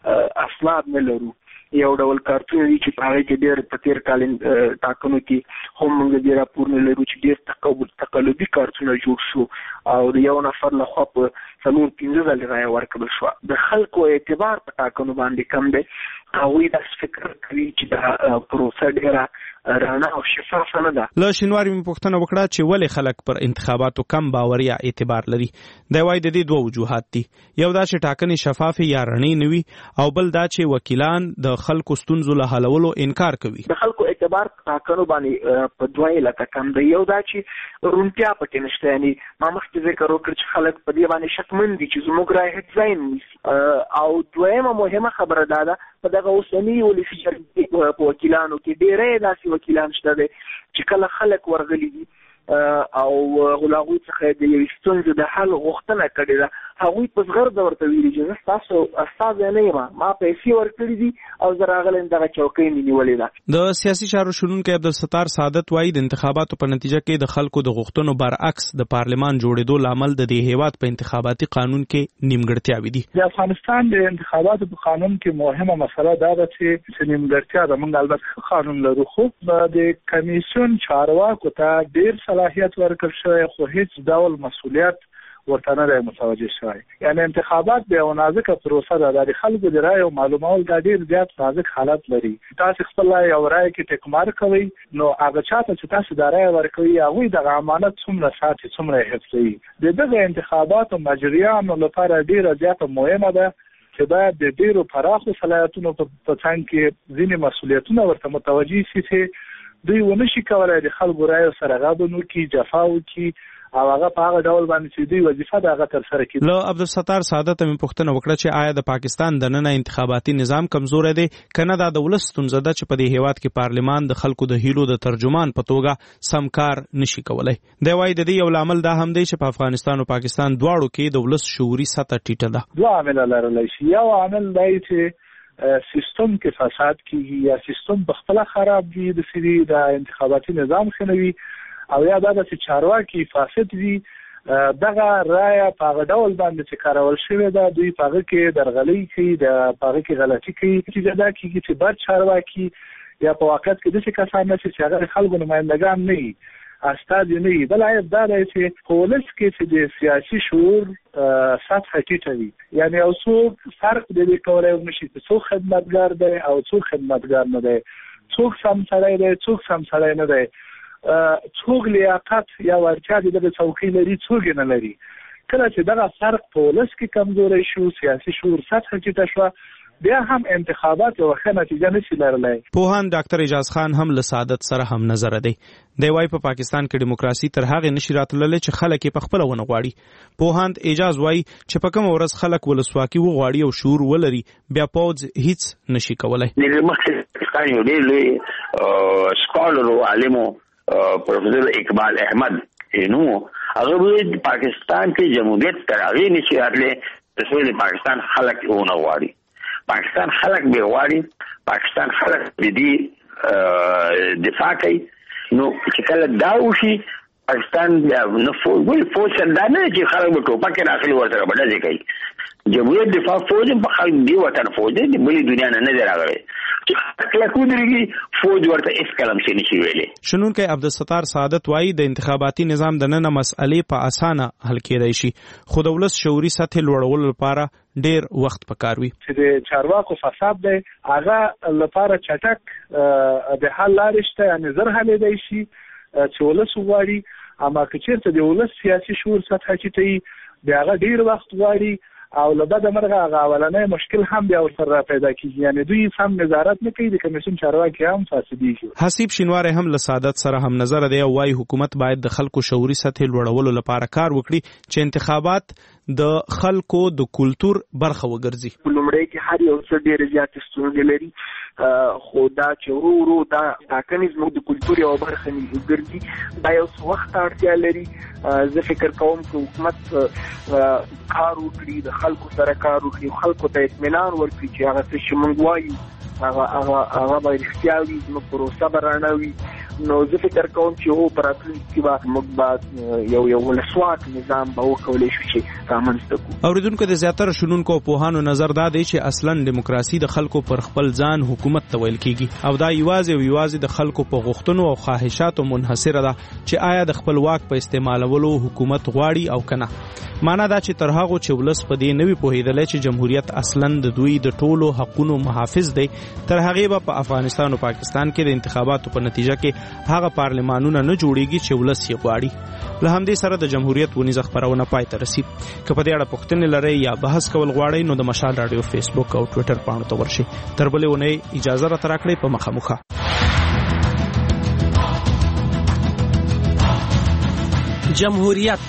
S12: اسناد نه لرو. یو ډول کارتونه دي چې په هغه کې ډېر په تېر کال ټاکنو کې هم موږ دې راپور نه لرو چې ډېر تقلبي کارتونه جوړ شو او د یو نفر لخوا په څلور پنځه ځلې رایه ورکړل شوه. د خلکو اعتبار په ټاکنو باندې کم دی. هغوی داسې فکر کوي چې دا پروسه ډېره رڼه او شفافه نه ده.
S11: له شینواري مې پوښتنه وکړه چې ولې خلک پر انتخاباتو کم باور یا اعتبار لري. دی وايي د دې دوه وجوهات دي. یو دا چې ټاکنې شفافې یا رڼې نه وي او بل دا چې وکیلان د خلکو ستونزو له حلولو انکار کوي.
S12: د خلکو اعتبار په ټاکنو باندې په دوه علته کم دی. یو دا چې روڼتیا پکې نشته. یعنی ما مخکې ذکر وکړ چې خلک په دې باندې شکمن دي چې زموږ رایه هېڅ ځای نه نیسي. او دویمه مهمه خبره دا ده په دغه اوسني ولسي جرګې په وکیلانو کې ډېری داسې وکیلان شته دی چې کله خلک ورغلي دي او هغوی څخه د یوې ستونزې د حل غوښتنه کړې ده. هغوی په زغرده ورته ویلي چې زه ستاسو استازی نه یم، ما پیسې ورکړي دي او زه راغلی یم دغه چوکۍ مې نیولې ده.
S11: د سیاسي چارو شنونکی عبدالستار سعادت وایي د انتخاباتو په نتیجه کې د خلکو د غوښتنو برعکس د پارلمان جوړېدو لامل د دې هیواد په انتخاباتي قانون کې نیمګړتیاوې دي.
S13: د افغانستان د انتخاباتو په قانون کې مهمه مسله دا ده چې نیمګړتیا ده. موږ البته قانون لرو خو د کمیسیون چارواکو ته ډېر صلاحیت ورکړل شوی خو هیڅ ډول مسؤلیت ورته نه دی متوجه شوی. یعنی انتخابات د یو نازکه پروسه ده. د خلکو د رایې او معلومول دا ډېر زیات نازک حالت لري. تاسو خپل یو رایه کې ټکمار کوئ نو هغه چاته چې تاسو د رایې ورکوي هغوی دغه امانت څومره ساتي څومره یې حفظوي. د دغه انتخاباتو مجریانو لپاره ډېره زیاته مهمه ده چې باید د ډېرو پراخو صلاحیتونو په څنګ کې ځینې مسؤلیتونه ورته متوجه شي چې دوی ونه شي کولی د خلکو رایو سره غابن وکړي، جفا وکړي او هغه په هغه ډول باندې چې دوی وظیفه د هغه ترسره کړي.
S11: له عبدالستار سعادت مې پوښتنه وکړه چې آیا د پاکستان دننه انتخاباتي نظام کمزوری دی که نه دا د ولس ستونزه ده چې په دې هیواد کې پارلمان د خلکو د هیلو د ترجمان په توګه سم کار نشي کولی. دی وايي د دې یو لامل دا هم دی چې په افغانستان او پاکستان دواړو کې د ولس شعوري سطح ټیټه ده.
S13: دوه عامل لرلی شي. یو عامل دی چې سیستم کې فساد کیږي یا سیستم په خپل خراب وي د سری د انتخاباتي نظام خنوي او یا دا چې چارواکي فاسد وي. دغه رایه په هغه ډول باندې چې کارول شوې ده دوی په هغه کې درغلي کوي، د په هغه کې غلطي کوي چې دا کیږي چې بد چارواکي یا په واقعیت کې داسې کسان نه چې هغه خلکو نمایندګان نه وي، استاد نه وي. بل عیب دا دی چې په ولس کې چې د سیاسي شعور سطح ټیټه وي. یعنی او څوک فرق د دې کولی نشي چې څوک خدمتګار دی او څوک خدمتګار نه دی، څوک سم سړی دی څوک سم سړی نه دی، څوک لیاقت یا ورچا د دغه څوکۍ لري څوک نه لري. کله چې دغه فرق په ولس کې کمزوري شو، سیاسي شعور سطح ټیټه شو، بیا هم انتخابات یو ښه نتیجه نشي لرلی.
S11: پوهان ډاکټر اعجاز خان هم له سعادت سره هم نظر دی. دی وايي په پاکستان کې دیموکراسي تر هغه نشي راتللی چې خلک په خپل ونه غواړي. پوهان اعجاز وايي چې په کوم ورځ خلک ولسواکي وغواړي او شعور ولري بیا پوز هیڅ نشي کولای.
S14: د مخکې یو ډېر لوی سکالر او عالم پروفیسور اقبال احمد نو هغه پاکستان کې جمهوریت تر هغه نشي راتلی چې پاکستان خلک ونه غواړي. پاکستان خلک به غواړي، پاکستان خلک د دې دفاع کوي. نو چې کله دا وشي پاکستان نو فوج فوج څنګه نه چې خلک به ټوپک راخلي ورسره بدل کوي. جمهوریت دفاع فوج په خلک دی وطن فوج دی بلې دنیا نه نه راغلی چې کله کودريږي فوج ورته اس کلم شي نشي ویلې.
S11: شنونکو عبدالستار سعادت وايي د انتخاباتي نظام د نن مسئلې په اسانه حل کېدای شي، خو د ولس شعوري سطح لوړولو لپاره ډیر وخت پکار وي.
S13: چې د چارواکو فساد دی هغه لپاره چټک د حل لارې شته، یعنی زر حل دی شي چې ولس وغواړي. اما که چېرته د ولس سیاسي شعور سطح ټیټه بیا هغه ډیر وخت غواړي او له بده مرغه هغه اولنی مشکل هم بیا ورسره پیدا کیږي، یعنی دوی هم نظارت نه کوي، د کمیسیون چارواکي هم فاسدېږي.
S11: حسیب شینواری هم له سعادت سره هم نظر دی او وايي حکومت باید د خلکو شعوري سطح لوړولو لپاره کار وکړي چې انتخابات د خلکو د کلچر برخه وګرځي.
S12: لومړی کې هر یو څه ډېر زیات ستونزې لري، خو دا چې ورو ورو دا ټاکنې زموږ د کلچر یو برخه ګرځي، دا یو څه وخت اړتیا لري. زه فکر کوم چې حکومت کار وکړي، د خلکو سره کار وکړي، خلکو ته اطمینان ورکړي چې هغه څه چې موږ وایو هغه هغه هغه به رښتیا وي، زموږ پروسه به رڼه وي. نو زه فکر کوم چې هو په راتلونکي کې به موږ به یو یو ولسواک نظام به وکولی شو چې رامنځته کړو.
S11: اورېدونکو د زیاتره شنونکو او پوهانو نظر دا دی چې اصلا دیموکراسي د خلکو پر خپل ځان حکومت ته ویل کېږي او دا یوازې او یوازې د خلکو په غوښتنو او خواهشاتو منحصره ده چې آیا د خپل واک په استعمالولو حکومت غواړي او کنه. معنا دا چې تر هغه چې ولس په دې نوي پوهېدلی چې جمهوریت اصلا د دوی د ټولو حقونو محافظ دی، تر هغې به په افغانستان او پاکستان کې د انتخاباتو په نتیجه کې هغه پارلمانونه نه جوړیږي چې ولس یې غواړي. له همدې سره د جمهوریت ونیزه خپرونه پای ته رسي. که په دې اړه پوښتنې لرئ یا بحث کول غواړئ نو د مشال راډیو فیسبوک او ټویټر پاڼو ته ورشئ. تر بلې اونۍ اجازه راته راکړئ په مخامخه.
S6: جمهوریت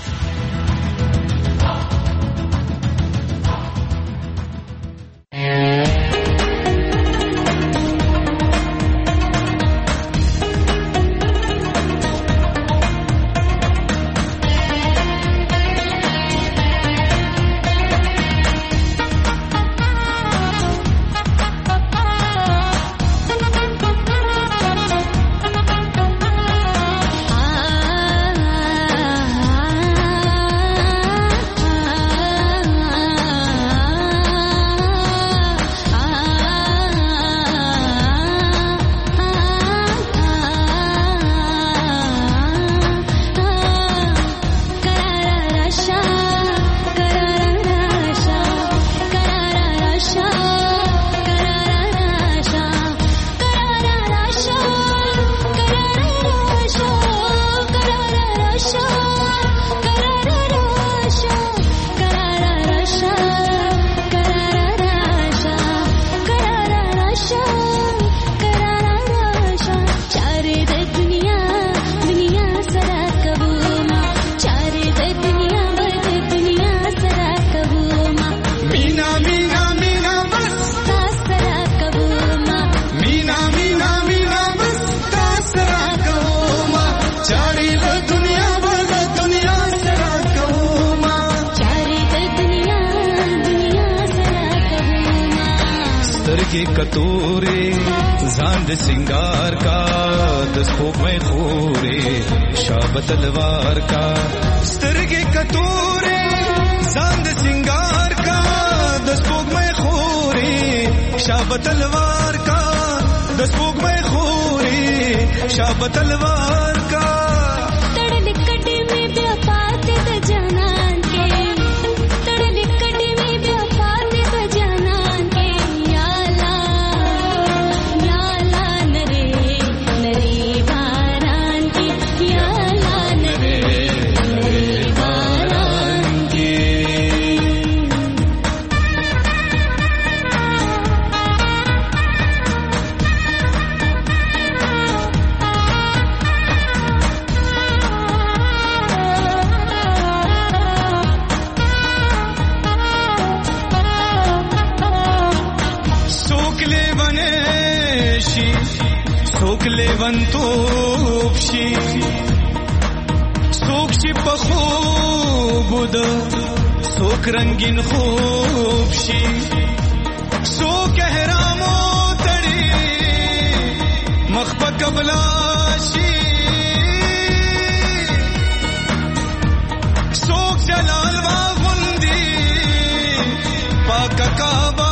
S15: कतोरे झांड सिंगार का दस्तों में खोरे शाब तलवार का स्तर के कतोरे झांड सिंगार का दस्तों में खोरे शाब तलवार का दस्तों में खोरे शाब तलवार का
S16: तड़ल कटे में व्यापाते द जानन के तड़ल कटे में व्यापाते द जानन के
S15: के شي څوک لیونتوب شي څوک چې په خوب د څوک رنگین خوب شي څوک احرامو تړي مخ په قبله شي څوک جلال واغوندي پاک کعبه